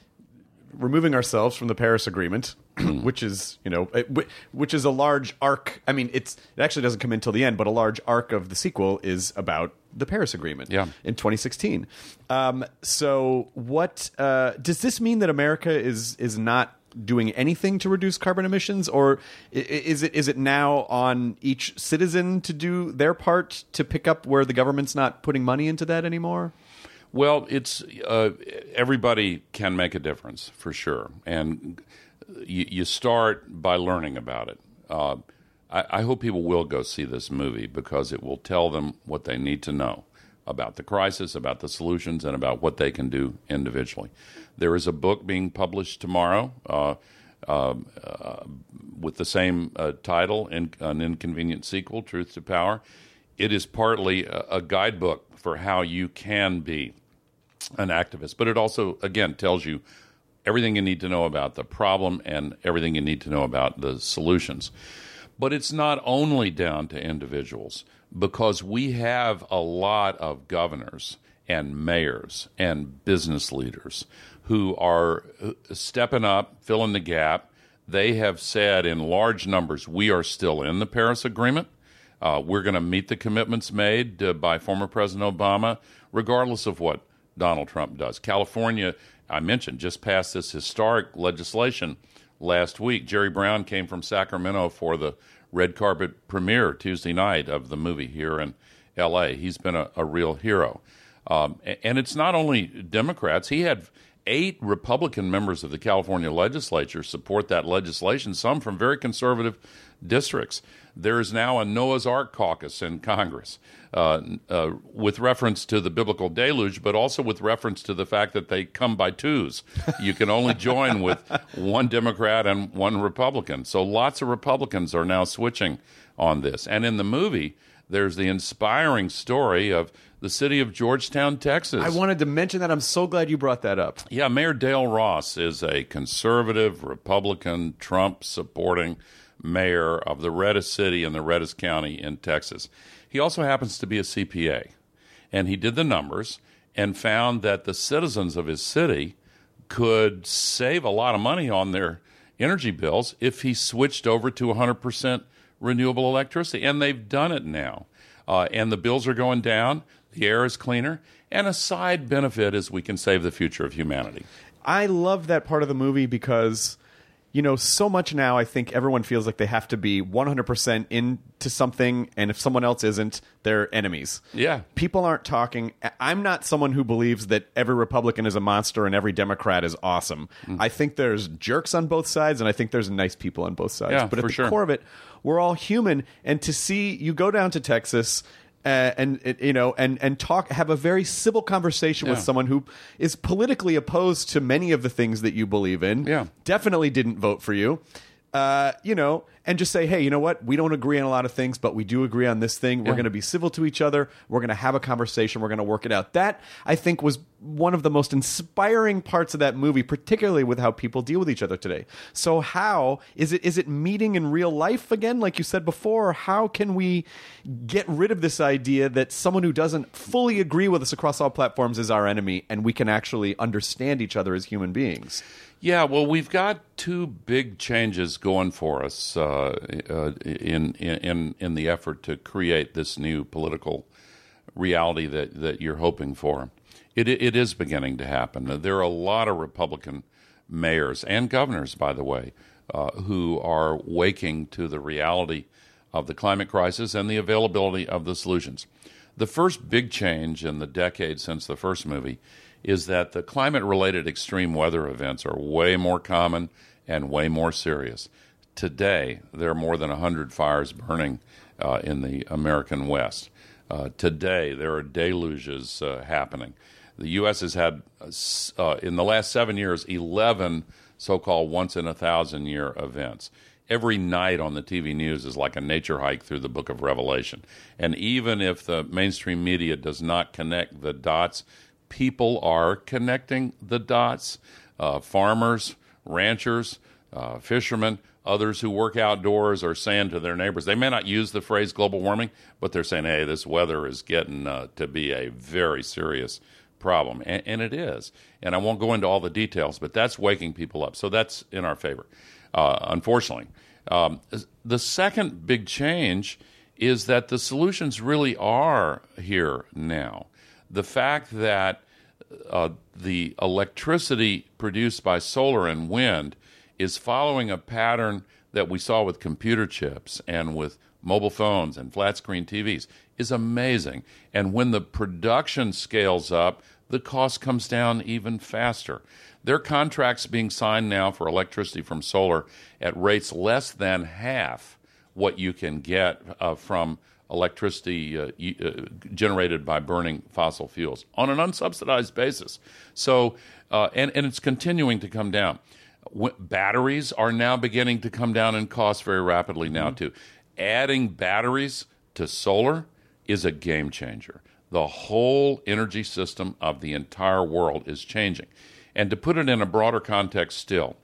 removing ourselves from the Paris Agreement, which is, you know, it, which is a large arc. I mean, it's it actually doesn't come in till the end, but a large arc of the sequel is about the Paris Agreement. Yeah. In twenty sixteen. Um, so, what uh, does this mean that America is is not doing anything to reduce carbon emissions, or is it is it now on each citizen to do their part to pick up where the government's not putting money into that anymore? Well, it's uh, everybody can make a difference for sure, and you, you start by learning about it. Uh, I, I hope people will go see this movie because it will tell them what they need to know. about the crisis, about the solutions, and about what they can do individually. There is a book being published tomorrow uh, uh, uh, with the same uh, title, in, An Inconvenient Sequel, Truth to Power. It is partly a, a guidebook for how you can be an activist, but it also, again, tells you everything you need to know about the problem and everything you need to know about the solutions. But it's not only down to individuals, because we have a lot of governors and mayors and business leaders who are stepping up, filling the gap. They have said in large numbers, we are still in the Paris Agreement. Uh, we're going to meet the commitments made uh, by former President Obama, regardless of what Donald Trump does. California, I mentioned, just passed this historic legislation last week. Jerry Brown came from Sacramento for the red carpet premiere Tuesday night of the movie here in L A. He's been a, a real hero. Um, and it's not only Democrats. He had eight Republican members of the California legislature support that legislation, some from very conservative districts. There is now a Noah's Ark caucus in Congress uh, uh, with reference to the biblical deluge, but also with reference to the fact that they come by twos. You can only join with one Democrat and one Republican. So lots of Republicans are now switching on this. And in the movie, there's the inspiring story of the city of Georgetown, Texas. I wanted to mention that. I'm so glad you brought that up. Yeah, Mayor Dale Ross is a conservative, Republican, Trump-supporting mayor of the reddest city in the reddest county in Texas. He also happens to be a C P A, and he did the numbers and found that the citizens of his city could save a lot of money on their energy bills if he switched over to one hundred percent renewable electricity, and they've done it now. Uh, and the bills are going down, the air is cleaner, and a side benefit is we can save the future of humanity. I love that part of the movie because, you know, so much now I think everyone feels like they have to be one hundred percent into something, and if someone else isn't, they're enemies. Yeah. People aren't talking. I'm not someone who believes that every Republican is a monster and every Democrat is awesome. Mm. I think there's jerks on both sides, and I think there's nice people on both sides. Yeah, but at for the sure. core of it, we're all human, and to see you go down to Texas Uh, and it, you know, and and talk, have a very civil conversation Yeah. with someone who is politically opposed to many of the things that you believe in. Yeah. Definitely didn't vote for you. Uh, you know, and just say, hey, you know what? We don't agree on a lot of things, but we do agree on this thing. We're Yeah. going to be civil to each other. We're going to have a conversation. We're going to work it out. That, I think, was one of the most inspiring parts of that movie, particularly with how people deal with each other today. So how is it, is it meeting in real life again, like you said before? Or how can we get rid of this idea that someone who doesn't fully agree with us across all platforms is our enemy, and we can actually understand each other as human beings? Yeah, well, we've got two big changes going for us uh, uh, in, in in the effort to create this new political reality that, that you're hoping for. It it is beginning to happen. There are a lot of Republican mayors and governors, by the way, uh, who are waking to the reality of the climate crisis and the availability of the solutions. The first big change in the decade since the first movie is that the climate-related extreme weather events are way more common and way more serious. Today, there are more than one hundred fires burning uh, in the American West. Uh, today, there are deluges uh, happening. The U S has had, uh, in the last seven years, eleven so-called once-in-a-thousand-year events. Every night on the T V news is like a nature hike through the book of Revelation. And even if the mainstream media does not connect the dots, people are connecting the dots. Uh, farmers, ranchers, uh, fishermen, others who work outdoors are saying to their neighbors, they may not use the phrase global warming, but they're saying, hey, this weather is getting uh, to be a very serious problem. And, and it is. And I won't go into all the details, but that's waking people up. So that's in our favor, uh, unfortunately. Um, the second big change is that the solutions really are here now. The fact that uh, the electricity produced by solar and wind is following a pattern that we saw with computer chips and with mobile phones and flat-screen T Vs is amazing. And when the production scales up, the cost comes down even faster. There are contracts being signed now for electricity from solar at rates less than half what you can get uh, from electricity uh, uh, generated by burning fossil fuels on an unsubsidized basis. So, uh, and, and it's continuing to come down. W- batteries are now beginning to come down in cost very rapidly now, mm-hmm. too. Adding batteries to solar is a game changer. The whole energy system of the entire world is changing. And to put it in a broader context still,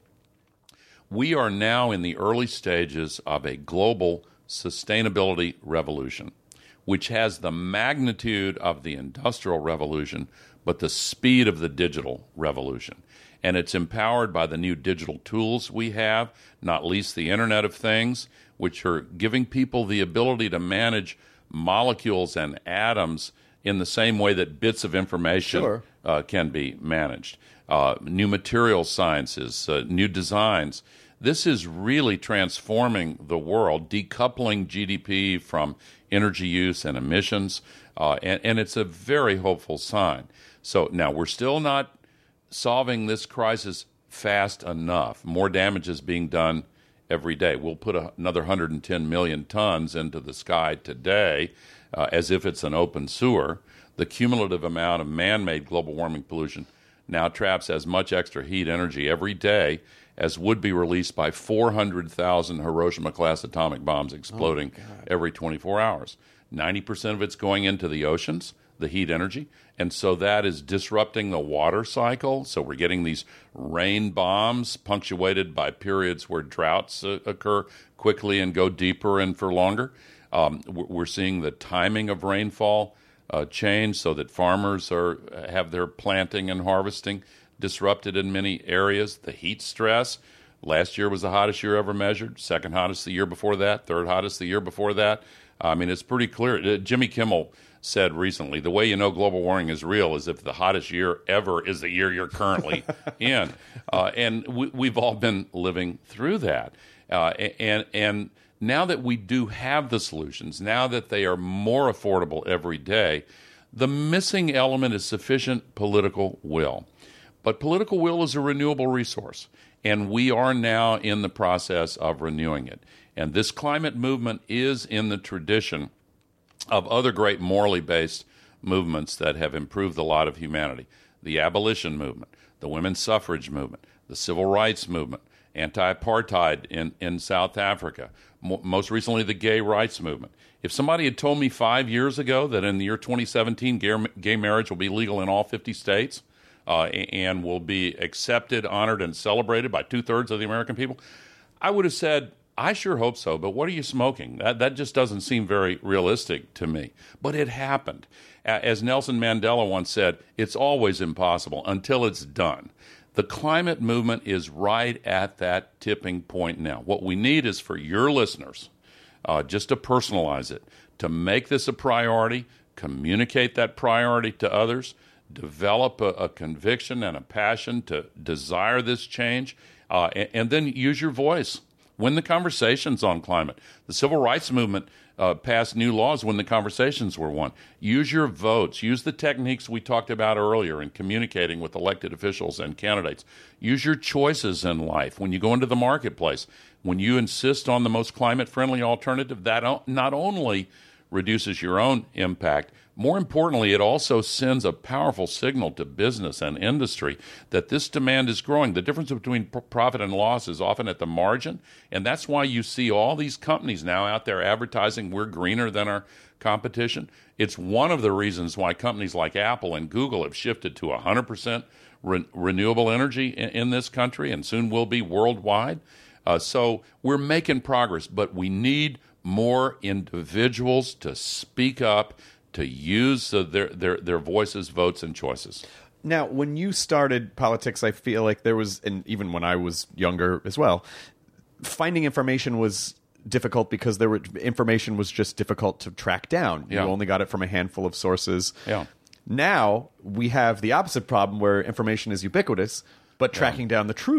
we are now in the early stages of a global sustainability revolution, which has the magnitude of the Industrial Revolution, but the speed of the digital revolution. And it's empowered by the new digital tools we have, not least the Internet of Things, which are giving people the ability to manage molecules and atoms in the same way that bits of information sure. uh, can be managed. Uh, new material sciences, uh, new designs. This is really transforming the world, decoupling G D P from energy use and emissions, uh, and, and it's a very hopeful sign. So now we're still not solving this crisis fast enough. More damage is being done every day. We'll put a, another one hundred ten million tons into the sky today uh, as if it's an open sewer. The cumulative amount of man-made global warming pollution now traps as much extra heat energy every day as would be released by four hundred thousand Hiroshima-class atomic bombs exploding oh every twenty-four hours. ninety percent of it's going into the oceans, the heat energy, and so that is disrupting the water cycle. So we're getting these rain bombs punctuated by periods where droughts uh, occur quickly and go deeper and for longer. Um, we're seeing the timing of rainfall uh, change so that farmers are have their planting and harvesting disrupted in many areas. The heat stress. Last year was the hottest year ever measured. Second hottest the year before that. Third hottest the year before that. I mean, it's pretty clear. Uh, Jimmy Kimmel said recently, the way you know global warming is real is if the hottest year ever is the year you're currently in. Uh, and we, we've all been living through that. Uh, and and now that we do have the solutions, now that they are more affordable every day, the missing element is sufficient political will. But political will is a renewable resource, and we are now in the process of renewing it. And this climate movement is in the tradition of other great morally based movements that have improved the lot of humanity. The abolition movement, the women's suffrage movement, the civil rights movement, anti-apartheid in, in South Africa, mo- most recently the gay rights movement. If somebody had told me five years ago that in the year twenty seventeen gay, gay marriage will be legal in all fifty states, Uh, and will be accepted, honored, and celebrated by two-thirds of the American people, I would have said, I sure hope so, but what are you smoking? That, that just doesn't seem very realistic to me. But it happened. As Nelson Mandela once said, it's always impossible until it's done. The climate movement is right at that tipping point now. What we need is for your listeners, uh, just to personalize it, to make this a priority, communicate that priority to others, develop a, a conviction and a passion to desire this change, uh, and, and then use your voice. Win the conversations on climate. The civil rights movement uh, passed new laws when the conversations were won. Use your votes. Use the techniques we talked about earlier in communicating with elected officials and candidates. Use your choices in life. When you go into the marketplace, when you insist on the most climate-friendly alternative, that not only reduces your own impact, more importantly, it also sends a powerful signal to business and industry that this demand is growing. The difference between profit and loss is often at the margin, and that's why you see all these companies now out there advertising we're greener than our competition. It's one of the reasons why companies like Apple and Google have shifted to one hundred percent re- renewable energy in, in this country and soon will be worldwide. Uh, so we're making progress, but we need more individuals to speak up, to use uh, their, their their voices, votes, and choices. Now, when you started politics, I feel like there was, and even when I was younger as well, finding information was difficult because there were information was just difficult to track down. Yeah. You only got it from a handful of sources. Yeah. Now we have the opposite problem where information is ubiquitous, but tracking yeah. down the truth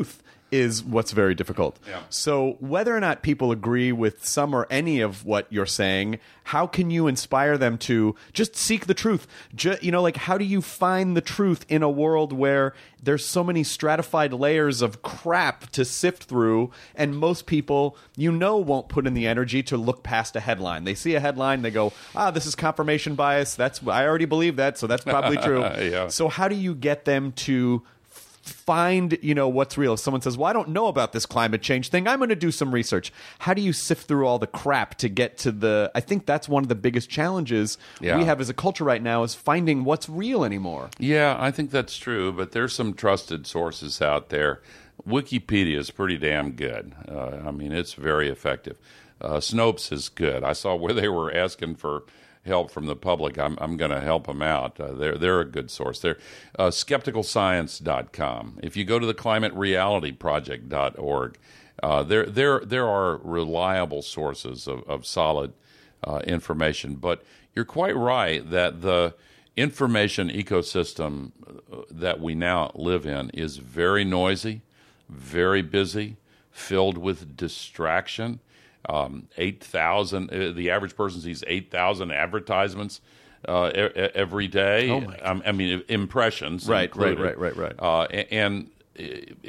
is what's very difficult. Yeah. So whether or not people agree with some or any of what you're saying, how can you inspire them to just seek the truth? Ju- you know, like, how do you find the truth in a world where there's so many stratified layers of crap to sift through, and most people, you know, won't put in the energy to look past a headline. They see a headline, they go, ah, this is confirmation bias. That's I already believe that, so that's probably true. Yeah. So how do you get them to find, you know, what's real? If someone says, well, I don't know about this climate change thing, I'm going to do some research. How do you sift through all the crap to get to the, I think that's one of the biggest challenges Yeah. we have as a culture right now, is finding what's real anymore. Yeah, I think that's true, but there's some trusted sources out there. Wikipedia is pretty damn good. Uh, I mean, it's very effective. Uh, Snopes is good. I saw where they were asking for help from the public. I'm, I'm going to help them out. Uh, they're they're a good source. They're uh, skeptical science dot com. If you go to the climate reality project dot org, uh, there there there are reliable sources of, of solid uh, information. But you're quite right that the information ecosystem that we now live in is very noisy, very busy, filled with distraction. Um, eight thousand, uh, the average person sees eight thousand advertisements uh, e- every day. Oh my God. Um, I mean, impressions. Right, included. right, right, right, right. Uh, and uh,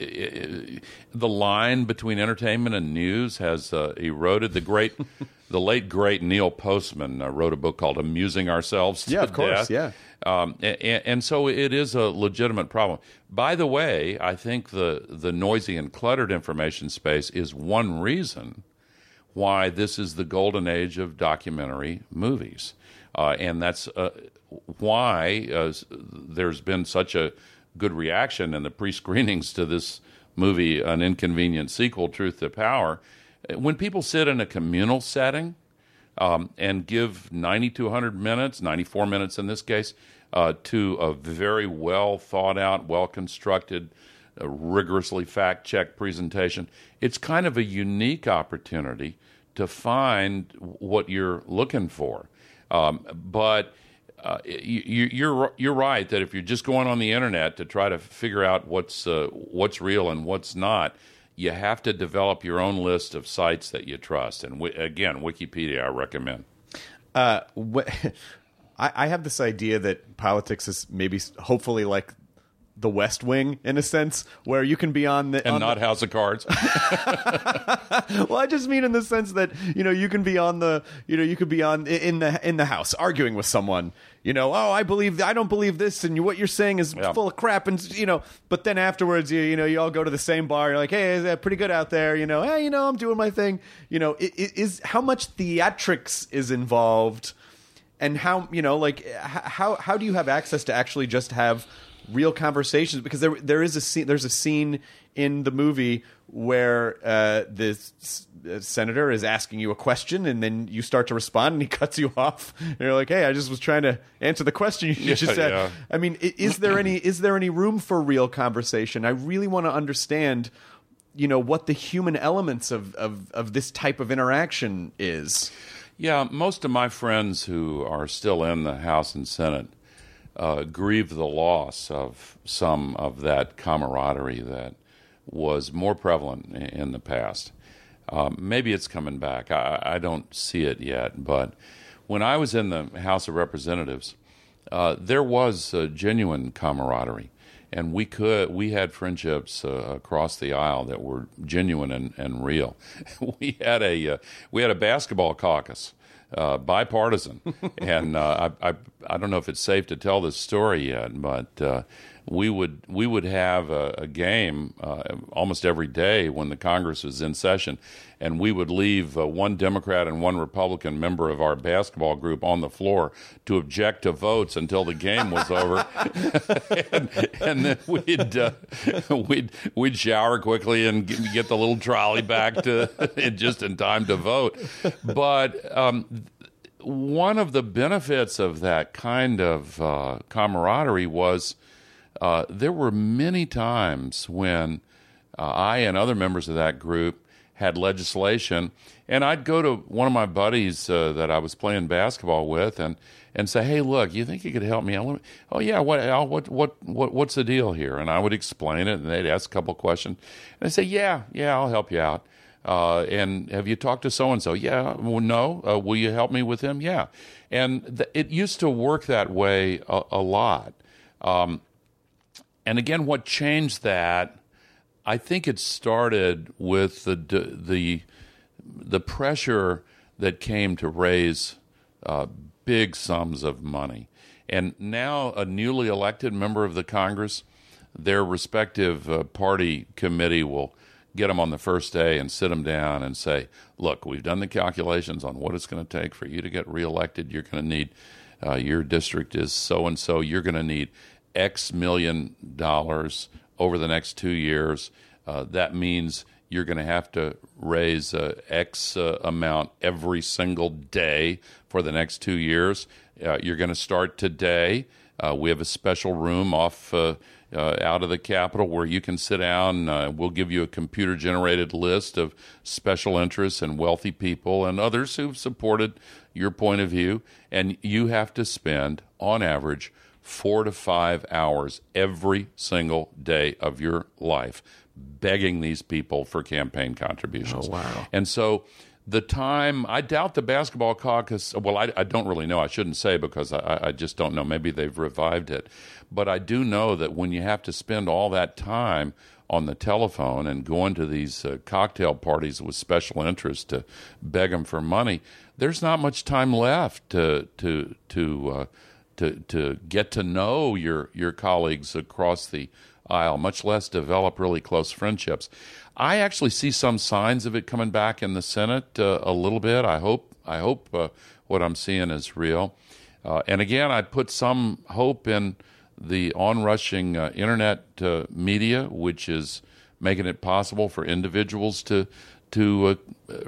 uh, the line between entertainment and news has uh, eroded. The great, the late great Neil Postman uh, wrote a book called "Amusing Ourselves to Yeah, of course, Death." yeah. Um, and, and so it is a legitimate problem. By the way, I think the the noisy and cluttered information space is one reason why this is the golden age of documentary movies. Uh, and that's uh, why uh, there's been such a good reaction in the pre-screenings to this movie, An Inconvenient Sequel, Truth to Power. When people sit in a communal setting um, and give ninety to one hundred minutes, ninety-four minutes in this case, uh, to a very well thought out, well constructed, a rigorously fact-checked presentation, it's kind of a unique opportunity to find what you're looking for. Um, but uh, you, you're you're right that if you're just going on the internet to try to figure out what's uh, what's real and what's not, you have to develop your own list of sites that you trust. And w- again, Wikipedia, I recommend. Uh, wh- I, I have this idea that politics is maybe, hopefully, like the West Wing, in a sense, where you can be on the And on not the, House of Cards. well, I just mean in the sense that, you know, you can be on the, you know, you could be on in the in the house arguing with someone. You know, oh, I believe I don't believe this, and what you're saying is Yeah. full of crap, and you know. But then afterwards, you you know, you all go to the same bar. You're like, hey, is that pretty good out there? You know, hey, you know, I'm doing my thing. You know, it, it is how much theatrics is involved, and how you know, like h- how how do you have access to actually just have real conversations? Because there there is a scene there's a scene in the movie where uh, this uh, senator is asking you a question, and then you start to respond, and he cuts you off. And you're like, "Hey, I just was trying to answer the question you Yeah, just said." yeah. I mean, i- is there any is there any room for real conversation? I really want to understand, you know, what the human elements of of, of this type of interaction is. Yeah, most of my friends who are still in the House and Senate uh, grieve the loss of some of that camaraderie that was more prevalent in, in the past. Um, maybe it's coming back. I, I don't see it yet. But when I was in the House of Representatives, uh, there was a genuine camaraderie. And we could we had friendships uh, across the aisle that were genuine and, and real. we had a uh, we had a basketball caucus, uh, bipartisan, and uh, I, I I don't know if it's safe to tell this story yet, but uh, we would we would have a, a game uh, almost every day when the Congress was in session, and we would leave uh, one Democrat and one Republican member of our basketball group on the floor to object to votes until the game was over, and, and then we'd uh, we'd we'd shower quickly and get, get the little trolley back to just in time to vote. But um, one of the benefits of that kind of uh, camaraderie was uh, there were many times when uh, I and other members of that group had legislation, and I'd go to one of my buddies uh, that I was playing basketball with, and, and say, "Hey, look, you think you could help me?" Out? "Oh yeah, what, Al, what, what, what, what's the deal here?" And I would explain it, and they'd ask a couple of questions, and I'd say, "Yeah, yeah, I'll help you out." Uh, and have you talked to so and so? Yeah, well, no. Uh, will you help me with him? Yeah, and th- it used to work that way a, a lot. Um, and again, what changed that? I think it started with the the the pressure that came to raise uh, big sums of money. And now a newly elected member of the Congress, their respective uh, party committee will get them on the first day and sit them down and say, "Look, we've done the calculations on what it's going to take for you to get reelected. You're going to need, uh, your district is so-and-so. You're going to need X million dollars over the next two years. Uh, that means you're going to have to raise uh, X uh, amount every single day for the next two years. Uh, you're going to start today. Uh, we have a special room off uh, uh, out of the Capitol where you can sit down. Uh, we'll give you a computer-generated list of special interests and wealthy people and others who've supported your point of view, and you have to spend, on average, four to five hours every single day of your life begging these people for campaign contributions." Oh, wow. And so the time, I doubt the basketball caucus, well, I, I don't really know. I shouldn't say because I, I just don't know. Maybe they've revived it. But I do know that when you have to spend all that time on the telephone and going to these uh, cocktail parties with special interest to beg them for money, there's not much time left to to to uh, to, to get to know your your colleagues across the aisle, much less develop really close friendships. I actually see some signs of it coming back in the Senate uh, a little bit. I hope I hope uh, what I'm seeing is real. Uh, and again, I put some hope in the onrushing uh, internet uh, media, which is making it possible for individuals to to uh,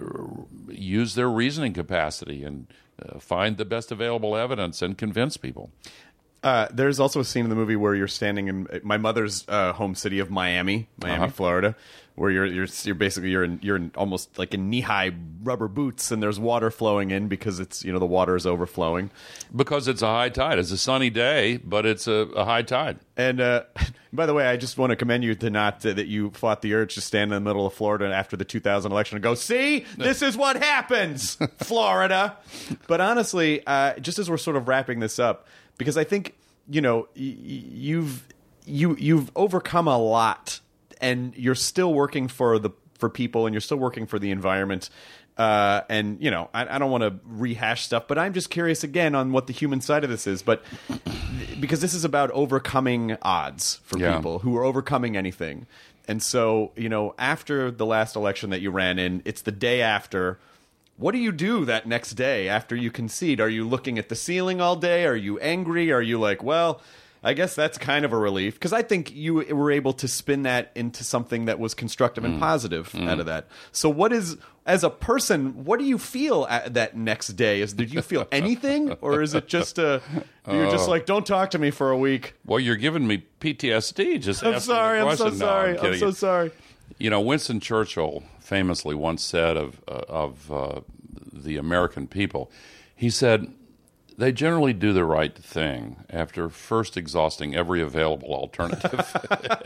uh, use their reasoning capacity and uh, find the best available evidence and convince people. Uh, there's also a scene in the movie where you're standing in my mother's uh, home city of Miami, Miami, Uh-huh. Florida, where you're you're you're basically you're in you're in almost like in knee-high rubber boots, and there's water flowing in because it's you know the water is overflowing. Because it's a high tide. It's a sunny day, but it's a, a high tide. And uh, by the way, I just want to commend you to not uh, that you fought the urge to stand in the middle of Florida after the two thousand election and go, "See, this is what happens, Florida." But honestly, uh, just as we're sort of wrapping this up, because I think you know y- you've you you've overcome a lot, and you're still working for the for people, and you're still working for the environment. Uh, and you know, I, I don't want to rehash stuff, but I'm just curious again on what the human side of this is. But because this is about overcoming odds for Yeah. people who are overcoming anything, and so you know, after the last election that you ran in, it's the day after. What do you do that next day after you concede? Are you looking at the ceiling all day? Are you angry? Are you like, well, I guess that's kind of a relief? Because I think you were able to spin that into something that was constructive and positive out of that. So what is, as a person, what do you feel at that next day? Is, did you feel anything? Or is it just, uh, you're just like, don't talk to me for a week? Well, you're giving me P T S D just I'm asking sorry, the I'm so question. No, sorry, I'm kidding so you. sorry. You know, Winston Churchill famously once said of uh, of uh, the American people, he said, they generally do the right thing after first exhausting every available alternative.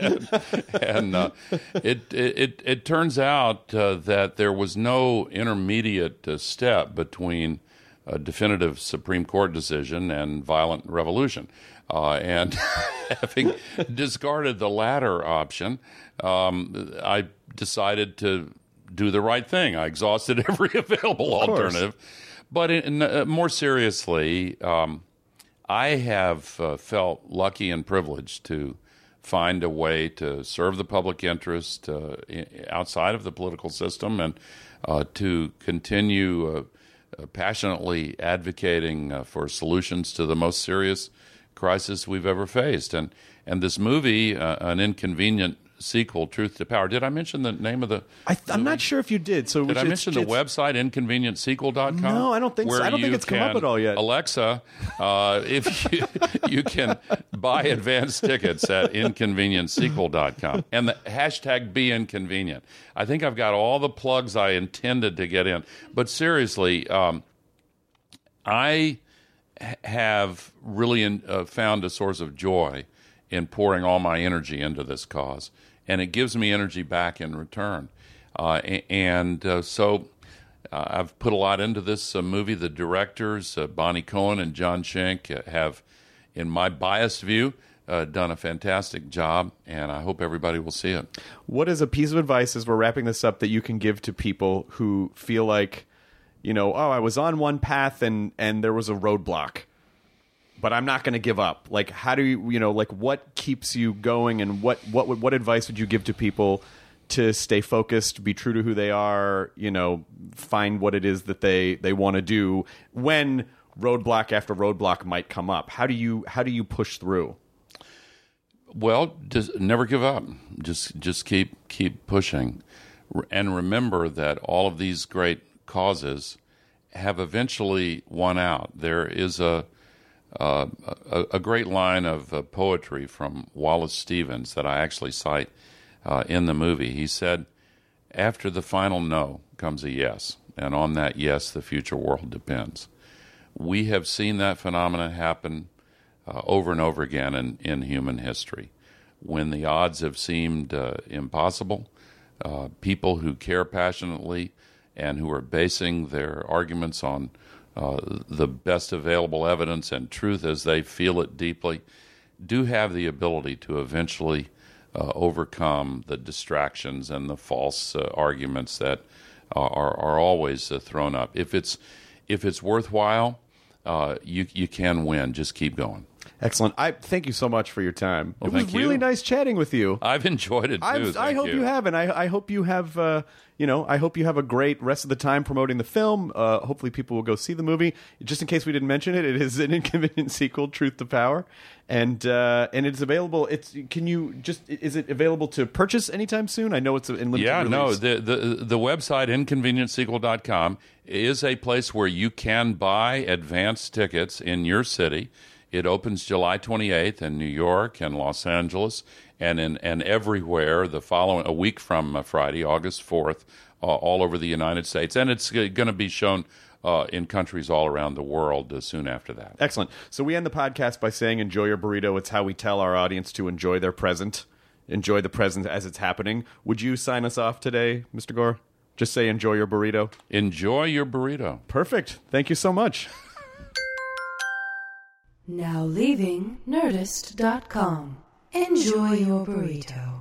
and and uh, it, it, it turns out uh, that there was no intermediate uh, step between a definitive Supreme Court decision and violent revolution. Uh, and having discarded the latter option, um, I decided to do the right thing. I exhausted every available alternative. But in, uh, more seriously, um, I have uh, felt lucky and privileged to find a way to serve the public interest uh, outside of the political system and uh, to continue uh, uh, passionately advocating uh, for solutions to the most serious crisis we've ever faced. And and this movie, uh, An Inconvenient sequel, Truth to Power. Did I mention the name of the I th- I'm movie? not sure if you did. So we Did I should- mention the it's- website, inconvenient sequel dot com? No, I don't think so. Where I don't think you it's come up can- at all yet. Alexa, uh, if you, you can buy advance tickets at inconvenient sequel dot com and the hashtag be inconvenient. I think I've got all the plugs I intended to get in. But seriously, um, I ha- have really in, uh, found a source of joy in pouring all my energy into this cause, and it gives me energy back in return. Uh, a- and uh, so uh, I've put a lot into this uh, movie. The directors, uh, Bonnie Cohen and John Schenk, uh, have, in my biased view, uh, done a fantastic job, and I hope everybody will see it. What is a piece of advice as we're wrapping this up that you can give to people who feel like, you know, oh, I was on one path and and there was a roadblock, but I'm not going to give up? Like, how do you, you know, like what keeps you going, and what what would, what advice would you give to people to stay focused, be true to who they are, you know, find what it is that they they want to do when roadblock after roadblock might come up? How do you how do you push through? Well, just never give up. Just just keep keep pushing, and remember that all of these great causes have eventually won out. There is a uh, a, a great line of uh, poetry from Wallace Stevens that I actually cite uh, in the movie. He said, "After the final no comes a yes, and on that yes, the future world depends." We have seen that phenomenon happen Uh, over and over again in, in human history. When the odds have seemed uh, impossible, uh, people who care passionately and who are basing their arguments on uh, the best available evidence and truth as they feel it deeply do have the ability to eventually uh, overcome the distractions and the false uh, arguments that uh, are, are always uh, thrown up. If it's, if it's worthwhile, uh, you, you can win. Just keep going. Excellent. I thank you so much for your time. Well, it was thank you. really nice chatting with you. I've enjoyed it too. I've, I Thank hope you. have, and I, I hope you have. Uh, you know, I hope you have a great rest of the time promoting the film. Uh, hopefully, people will go see the movie. Just in case we didn't mention it, it is an inconvenient sequel, Truth to Power, and uh, and it's available. It's can you just is it available to purchase anytime soon? I know it's in limited Yeah, release. no. The, the the website inconvenient sequel dot com is a place where you can buy advance tickets in your city. It opens July twenty-eighth in New York and Los Angeles, and in and everywhere the following a week from uh, Friday, August fourth, uh, all over the United States, and it's g- going to be shown uh, in countries all around the world uh, soon after that. Excellent. So we end the podcast by saying, "Enjoy your burrito." It's how we tell our audience to enjoy their present, enjoy the present as it's happening. Would you sign us off today, Mister Gore? Just say, "Enjoy your burrito." Enjoy your burrito. Perfect. Thank you so much. Now leaving Nerdist dot com. Enjoy your burrito.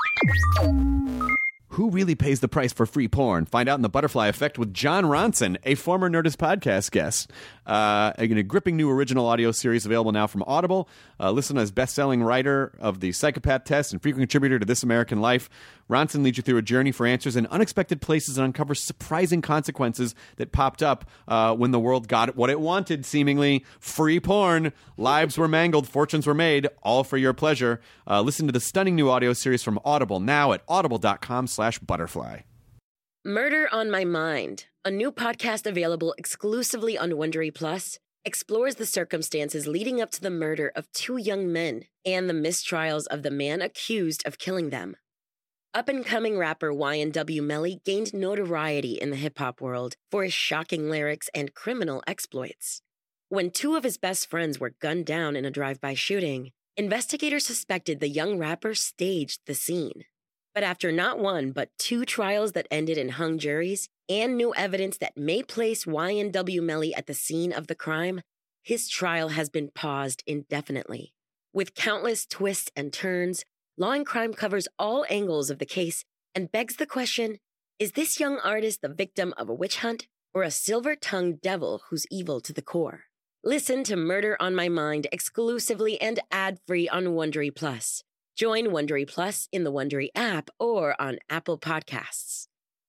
Who really pays the price for free porn? Find out in The Butterfly Effect with John Ronson, a former Nerdist podcast guest. Uh, a, a gripping new original audio series available now from Audible. Uh, listen as best-selling writer of The Psychopath Test and frequent contributor to This American Life. Ronson leads you through a journey for answers in unexpected places and uncovers surprising consequences that popped up uh, when the world got what it wanted, seemingly free porn. Lives were mangled, fortunes were made, all for your pleasure. Uh, listen to the stunning new audio series from Audible now at audible.com slash butterfly. Murder on My Mind, a new podcast available exclusively on Wondery Plus, explores the circumstances leading up to the murder of two young men and the mistrials of the man accused of killing them. Up-and-coming rapper Y N W Melly gained notoriety in the hip-hop world for his shocking lyrics and criminal exploits. When two of his best friends were gunned down in a drive-by shooting, investigators suspected the young rapper staged the scene. But after not one but two trials that ended in hung juries and new evidence that may place Y N W Melly at the scene of the crime, his trial has been paused indefinitely. With countless twists and turns, Law and Crime covers all angles of the case and begs the question, is this young artist the victim of a witch hunt or a silver-tongued devil who's evil to the core? Listen to Murder on My Mind exclusively and ad-free on Wondery Plus. Join Wondery Plus in the Wondery app or on Apple Podcasts.